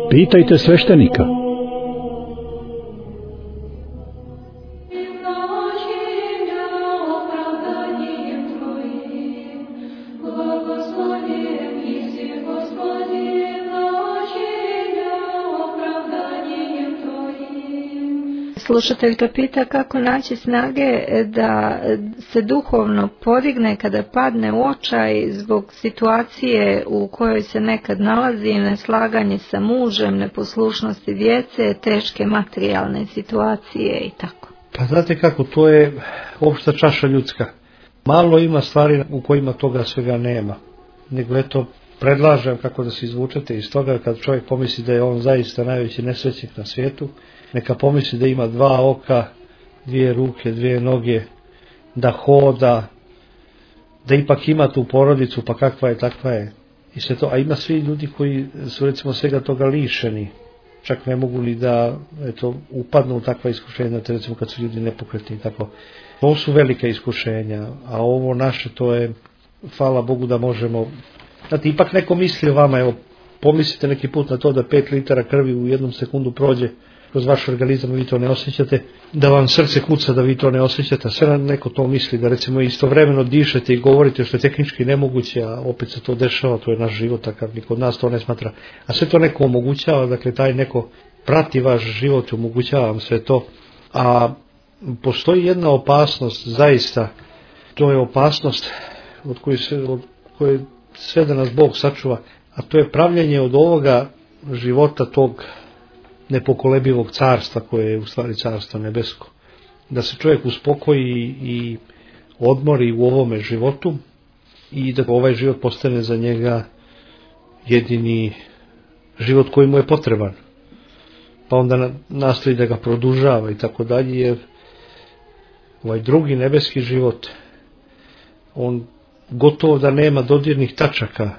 Pitajte sveštenika. Slušateljka pita kako naći snage da se duhovno podigne kada padne u očaj zbog situacije u kojoj se nekad nalazi, neslaganje sa mužem, neposlušnosti djece, teške materijalne situacije i tako. Pa znate kako, to je opšta čaša ljudska. Malo ima stvari u kojima toga svega nema. Nego eto, predlažem kako da se izvučete iz toga kad čovjek pomisli da je on zaista najveći nesrećnik na svijetu. Neka pomisli da ima dva oka, dvije ruke, dvije noge, da hoda, da ipak ima tu porodicu, pa kakva je, takva je. I sve to. A ima svi ljudi koji su recimo svega toga lišeni, čak ne mogu li da eto, upadnu u takva iskušenja, recimo kad su ljudi nepokretni i tako. To su velike iskušenja, a ovo naše to je, hvala Bogu da možemo. Znate, ipak neko misli o vama, evo, pomislite neki put na to da pet litara krvi u jednom sekundu prođe kroz vaš organizam, vi to ne osjećate, da vam srce kuca, da vi to ne osjećate, sve neko to misli, da recimo istovremeno dišete i govorite što je tehnički nemoguće, a opet se to dešava, to je naš život, takav niko od nas to ne smatra, a sve to neko omogućava, dakle taj neko prati vaš život, omogućava vam sve to, a postoji jedna opasnost, zaista, to je opasnost od koje, se, od koje sve da nas Bog sačuva, a to je pravljenje od ovoga života tog nepokolebivog carstva koje je u stvari carstvo nebesko. Da se čovjek uspokoji i odmori u ovome životu i da ovaj život postane za njega jedini život koji mu je potreban. Pa onda nastoji da ga produžava i tako dalje, jer ovaj drugi nebeski život, on gotovo da nema dodirnih tačaka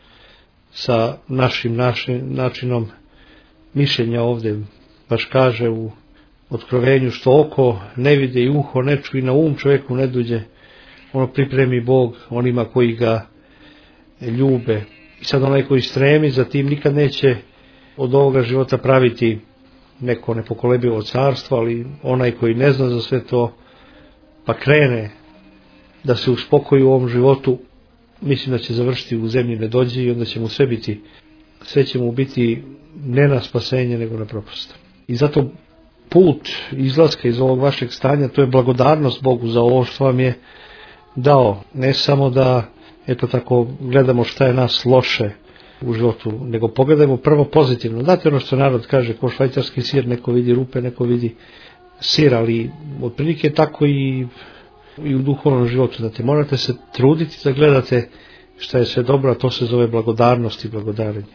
sa našim, našim načinom mišljenja ovdje, baš kaže u Otkrovenju što oko ne vide i uho ne čuje i na um čovjeku ne dođe, ono pripremi Bog onima koji ga ljube. I sad onaj koji stremi za tim nikad neće od ovoga života praviti neko nepokolebivo carstvo, ali onaj koji ne zna za sve to pa krene da se uspokoji u ovom životu, mislim da će završiti u zemlji ne dođe i onda će mu sve biti, sve će mu biti ne na spasenje nego na propast. I zato put izlaska iz ovog vašeg stanja, to je blagodarnost Bogu za ovo što vam je dao. Ne samo da eto tako gledamo šta je nas loše u životu, nego pogledajmo prvo pozitivno. Znate ono što narod kaže, ko švajcarski sir, neko vidi rupe, neko vidi sir, ali otprilike tako i, i u duhovnom životu. Znate, morate se truditi da gledate šta je sve dobro, a to se zove blagodarnost i blagodarenje.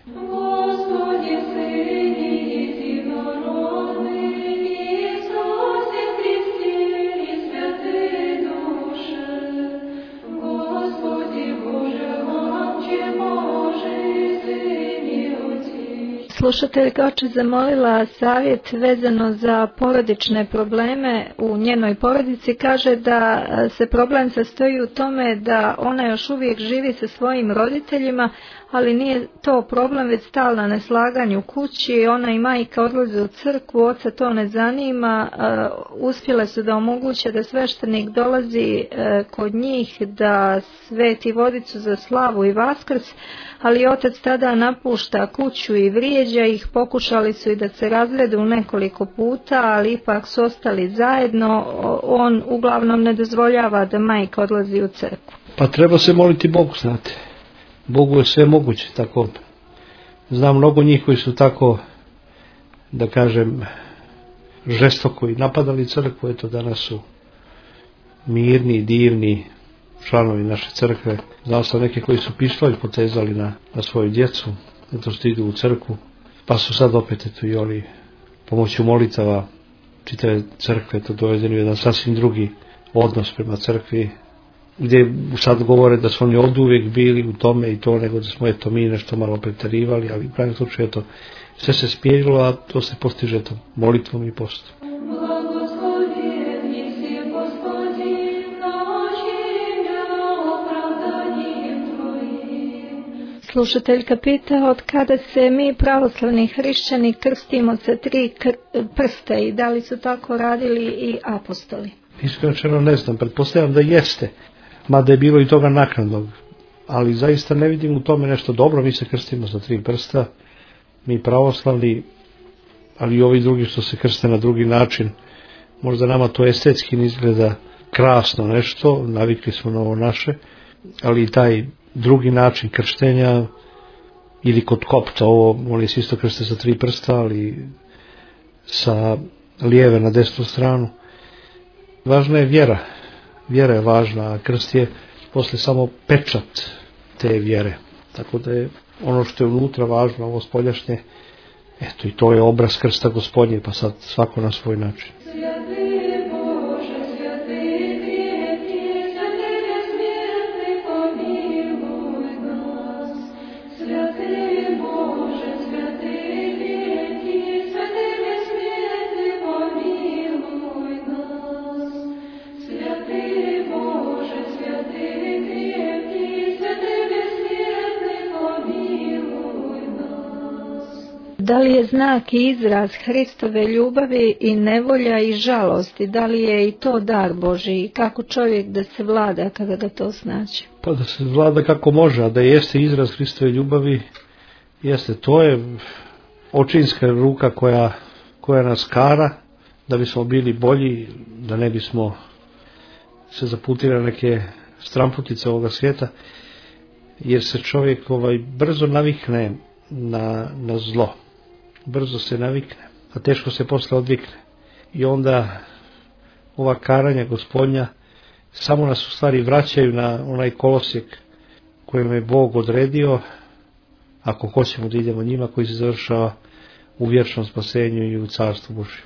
Slušateljka oče zamolila savjet vezano za porodične probleme u njenoj porodici. Kaže da se problem sastoji u tome da ona još uvijek živi sa svojim roditeljima, ali nije to problem, već stalna neslaganje u kući. Ona i majka odlaze u crkvu, oca to ne zanima. Uspjele su da omoguće da sveštenik dolazi kod njih, da sveti vodicu za slavu i Vaskrs, ali otac tada napušta kuću i vrijeđa ih. Pokušali su i da se razvedu nekoliko puta, ali ipak su ostali zajedno. On uglavnom ne dozvoljava da majka odlazi u crkvu. Pa treba se moliti Bogu, znate. Bogu je sve moguće, tako. Znam mnogo njih koji su tako, da kažem, žestoko i napadali crkvu, eto danas su mirni, divni članovi naše crkve. Znao sam neke koji su pištolj potezali na, na svoju djecu, eto što idu u crkvu, pa su sad opet eto i oni pomoću molitava čitave crkve to dovedeni u jedan sasvim drugi odnos prema crkvi, gdje sad govore da su oni oduvijek bili u tome i to, nego da smo eto mi nešto malo preterivali, ali u krajnjem slučaju eto sve se spjerilo, a to se postiže eto molitvom i postom. Slušateljka pita od kada se mi pravoslavni hrišćani krstimo sa tri kr- prsta i da li su tako radili i apostoli? Iskreno ne znam, pretpostavljam da jeste, mada je bilo i toga naknadnog, ali zaista ne vidim u tome nešto dobro. Mi se krstimo sa tri prsta, mi pravoslavni, ali i ovi drugi što se krste na drugi način. Možda nama to estetski ne izgleda krasno nešto, navikli smo na ovo naše, ali i taj drugi način krštenja, ili kod kopta, ovo, oni se isto krste sa tri prsta, ali sa lijeve na desnu stranu. Važna je vjera, vjera je važna, a krst je posle samo pečat te vjere, tako da je ono što je unutra važno, ovo spoljašnje, eto i to je obraz krsta Gospodnje, pa sad svako na svoj način. Da li je znak i izraz Hristove ljubavi i nevolja i žalosti? Da li je i to dar Božji? I kako čovjek da se vlada kada ga to snađe? Pa da se vlada kako može, a da jeste izraz Hristove ljubavi, jeste, to je očinska ruka koja, koja nas kara, da bismo bili bolji, da ne bismo se zaputili na neke stramputice ovoga svijeta, jer se čovjek ovaj, brzo navikne na, na zlo. Brzo se navikne, a teško se posle odvikne. I onda ova karanja Gospodnja samo nas u stvari vraćaju na onaj kolosijek kojem je Bog odredio, ako hoćemo da idemo njima, koji se završava u vječnom spasenju i u carstvu Božjem.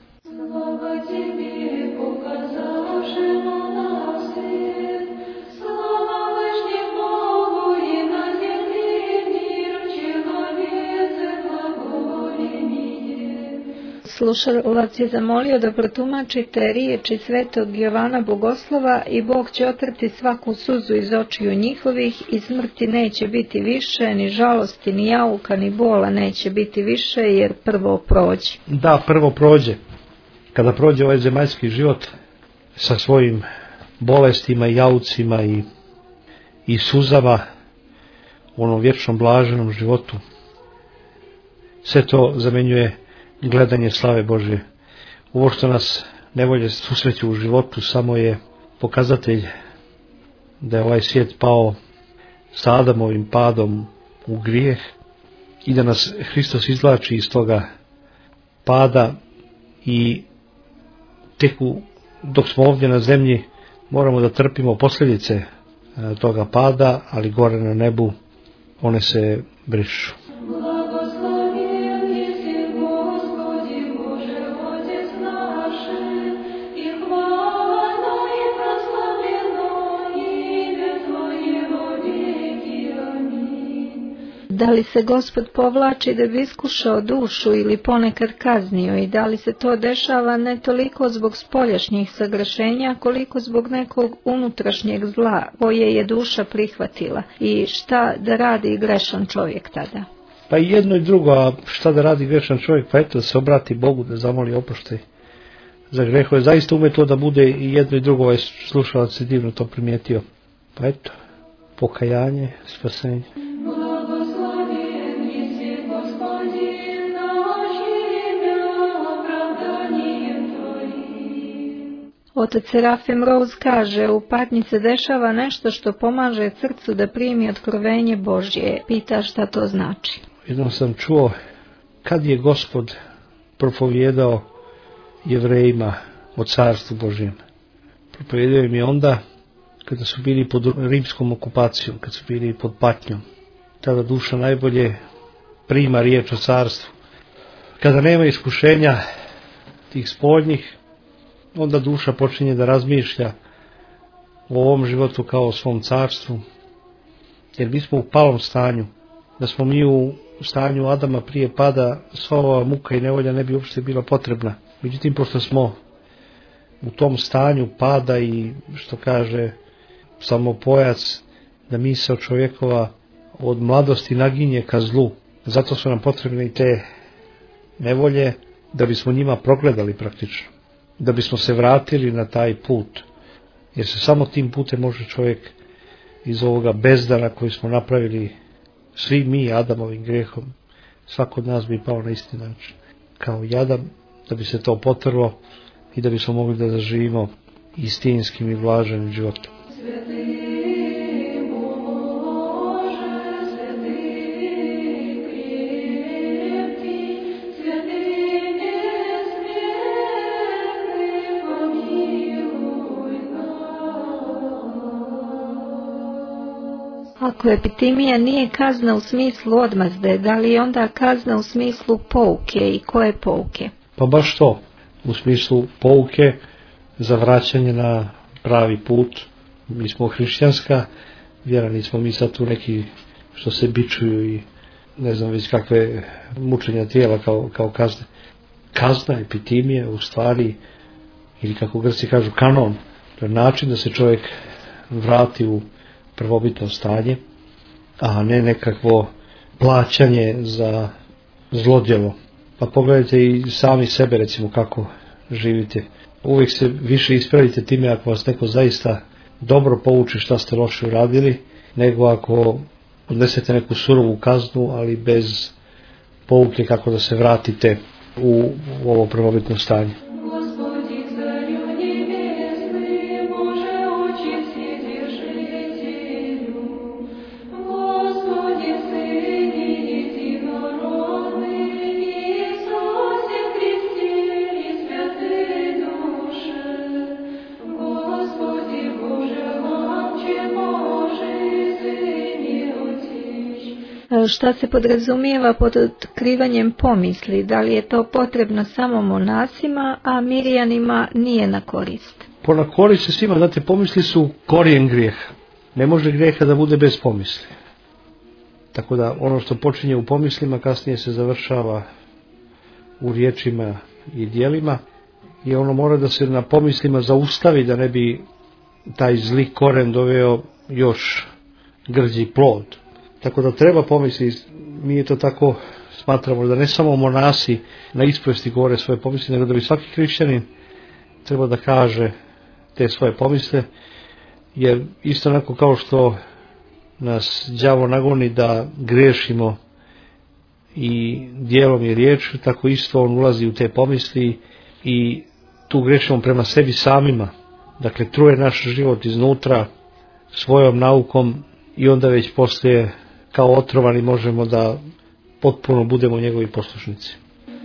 Slušalac je zamolio da protumačite riječi svetog Jovana Bogoslova: i Bog će otrti svaku suzu iz očiju njihovih i smrti neće biti više, ni žalosti, ni jauka, ni bola neće biti više, jer prvo prođe. Da, prvo prođe. Kada prođe ovaj zemaljski život sa svojim bolestima i jaucima i, i suzama u onom vječnom blaženom životu, sve to zamenjuje gledanje slave Božje. Ovo što nas nevolje susreću u životu samo je pokazatelj da je ovaj svijet pao sa Adamovim padom u grijeh i da nas Hristos izvlači iz toga pada i tek u, dok smo ovdje na zemlji moramo da trpimo posljedice toga pada, ali gore na nebu one se brišu. Da li se Gospod povlači da bi iskušao dušu ili ponekad kaznio, i da li se to dešava ne toliko zbog spoljašnjih sagrešenja koliko zbog nekog unutrašnjeg zla koje je duša prihvatila, i šta da radi grešan čovjek tada? Pa i jedno i drugo, a šta da radi grešan čovjek? Pa eto, da se obrati Bogu, da zamoli oproštaj za grehove. Zaista ume to da bude i jedno i drugo, ovaj slušalac se divno to primijetio. Pa eto, pokajanje, spasenje. Otac Serafim Rose kaže: u patnji se dešava nešto što pomaže srcu da primi otkrovenje Božje. Pita šta to znači. Jednom sam čuo kad je Gospod propovjedao Jevrejima o carstvu Božjem. Propovjedao im je onda kada su bili pod rimskom okupacijom, kad su bili pod patnjom. Tada duša najbolje prima riječ o carstvu. Kada nema iskušenja tih spoljnih, onda duša počinje da razmišlja o ovom životu kao o svom carstvu, jer mi smo u palom stanju. Da smo mi u stanju Adama prije pada, sva ova muka i nevolja ne bi uopšte bila potrebna. Međutim, pošto smo u tom stanju pada i, što kaže samo pojac, da misao čovjekova od mladosti naginje ka zlu. Zato su nam potrebne i te nevolje, da bismo njima progledali praktično, da bismo se vratili na taj put, jer se samo tim putem može čovjek iz ovoga bezdana koji smo napravili svi mi Adamovim grehom, svako od nas bi pao na isti način kao i Adam, da bi se to potrlo i da bismo mogli da zaživimo istinskim i blaženim životom. Ako epitimija nije kazna u smislu odmazde, da li je onda kazna u smislu pouke i koje pouke? Pa baš to, u smislu pouke za vraćanje na pravi put. Mi smo hrišćanska vjera, nismo mi sad tu neki što se bičuju i ne znam već kakve mučenja tijela kao, kao kazne. Kazna epitimije u stvari, ili kako Grci kažu kanon, to je način da se čovjek vrati u prvobitno stanje, a ne nekakvo plaćanje za zlodjelo. Pa pogledajte i sami sebe recimo kako živite. Uvijek se više ispravite time ako vas neko zaista dobro pouči šta ste loše uradili, nego ako odnesete neku surovu kaznu, ali bez pouke kako da se vratite u, u ovo prvobitno stanje. Šta se podrazumijeva pod otkrivanjem pomisli? Da li je to potrebno samo monasima, a mirjanima nije na korist? Po na korist se svima, znate, pomisli su korijen grijeha. Ne može grijeha da bude bez pomisli. Tako da ono što počinje u pomislima kasnije se završava u riječima i djelima i ono mora da se na pomislima zaustavi da ne bi taj zli koren doveo još grđi plod. Tako da treba pomisliti, mi je to tako smatramo, da ne samo monasi na ispovesti govore svoje pomisle, nego da bi svaki hrišćanin treba da kaže te svoje pomisle, jer isto onako kao što nas đavo nagoni da grešimo i djelom i riječju, tako isto on ulazi u te pomisli i tu grešimo prema sebi samima. Dakle, truje naš život iznutra svojom naukom i onda već poslije kao otrovani možemo da potpuno budemo njegovi poslušnici.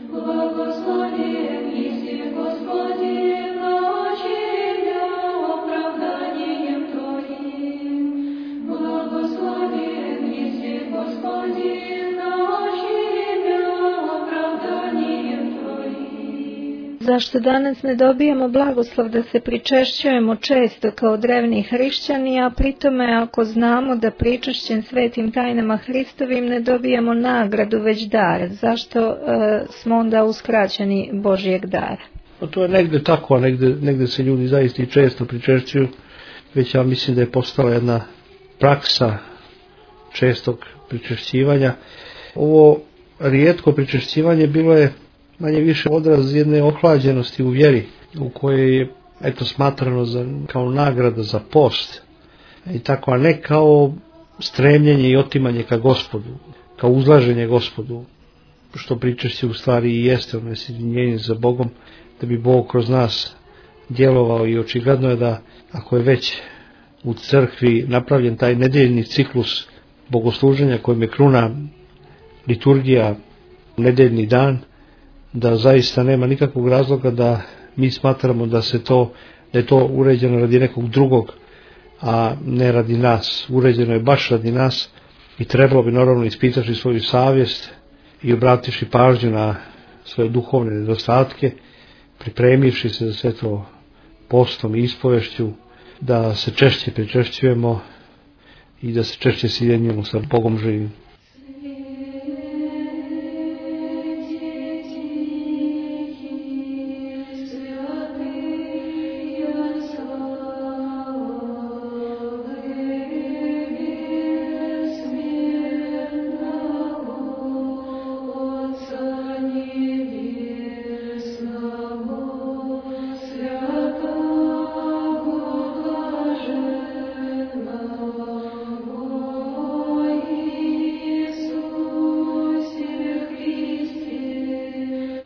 Zašto danas ne dobijemo blagoslov da se pričešćujemo često kao drevni hrišćani, a pritome ako znamo da pričešćen svetim tajnama Hristovim ne dobijemo nagradu već dar? Zašto e, smo onda uskraćeni Božjeg dara? Pa to je negde tako, a negde, negde se ljudi zaista i često pričešćuju, već ja mislim da je postala jedna praksa čestog pričešćivanja. Ovo rijetko pričešćivanje bilo je manje više odraz jedne ohlađenosti u vjeri, u kojoj je eto smatrano za, kao nagrada za post, i tako, a ne kao stremljenje i otimanje ka Gospodu, kao uzlaženje Gospodu, što pričešće u stvari i jeste, ono je sjedinjenje za Bogom, da bi Bog kroz nas djelovao. I očigledno je da ako je već u crkvi napravljen taj nedeljni ciklus bogosluženja kojim je kruna liturgija nedeljni dan, da zaista nema nikakvog razloga da mi smatramo da se to, da je to uređeno radi nekog drugog, a ne radi nas. Uređeno je baš radi nas i trebalo bi normalno ispitati svoju savjest i obratiti pažnju na svoje duhovne nedostatke, pripremivši se za sve to postom i ispovešću, da se češće pričešćujemo i da se češće sjedinjujemo sa Bogom živim. Amen.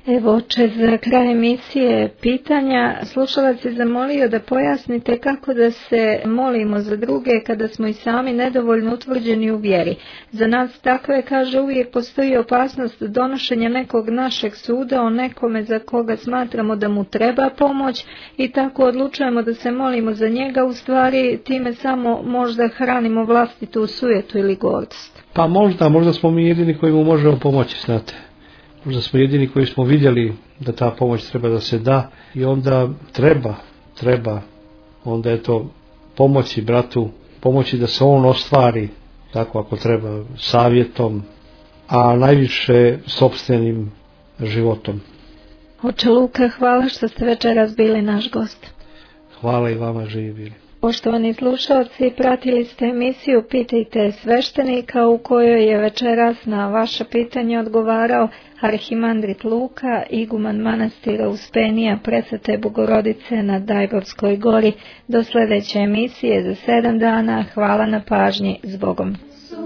Evo, oče, za kraj emisije pitanja, slušalac je zamolio da pojasnite kako da se molimo za druge kada smo i sami nedovoljno utvrđeni u vjeri. Za nas takve, kaže, uvijek postoji opasnost donošenja nekog našeg suda o nekome za koga smatramo da mu treba pomoć i tako odlučujemo da se molimo za njega, u stvari time samo možda hranimo vlastitu sujetu ili gordost. Pa možda, možda smo mi jedini koji mu možemo pomoći, znate. Možda smo jedini koji smo vidjeli da ta pomoć treba da se da i onda treba, treba, onda je to pomoći bratu, pomoći da se on ostvari, tako ako treba, savjetom, a najviše sopstvenim životom. Oče Luka, hvala što ste večeras bili naš gost. Hvala i vama, živi bili. Poštovani slušalci, pratili ste emisiju Pitajte sveštenika u kojoj je večeras na vaše pitanje odgovarao arhimandrit Luka, iguman manastira Uspenija Presvete Bogorodice na Dajbovskoj gori. Do sljedeće emisije za sedam dana. Hvala na pažnji. S Bogom.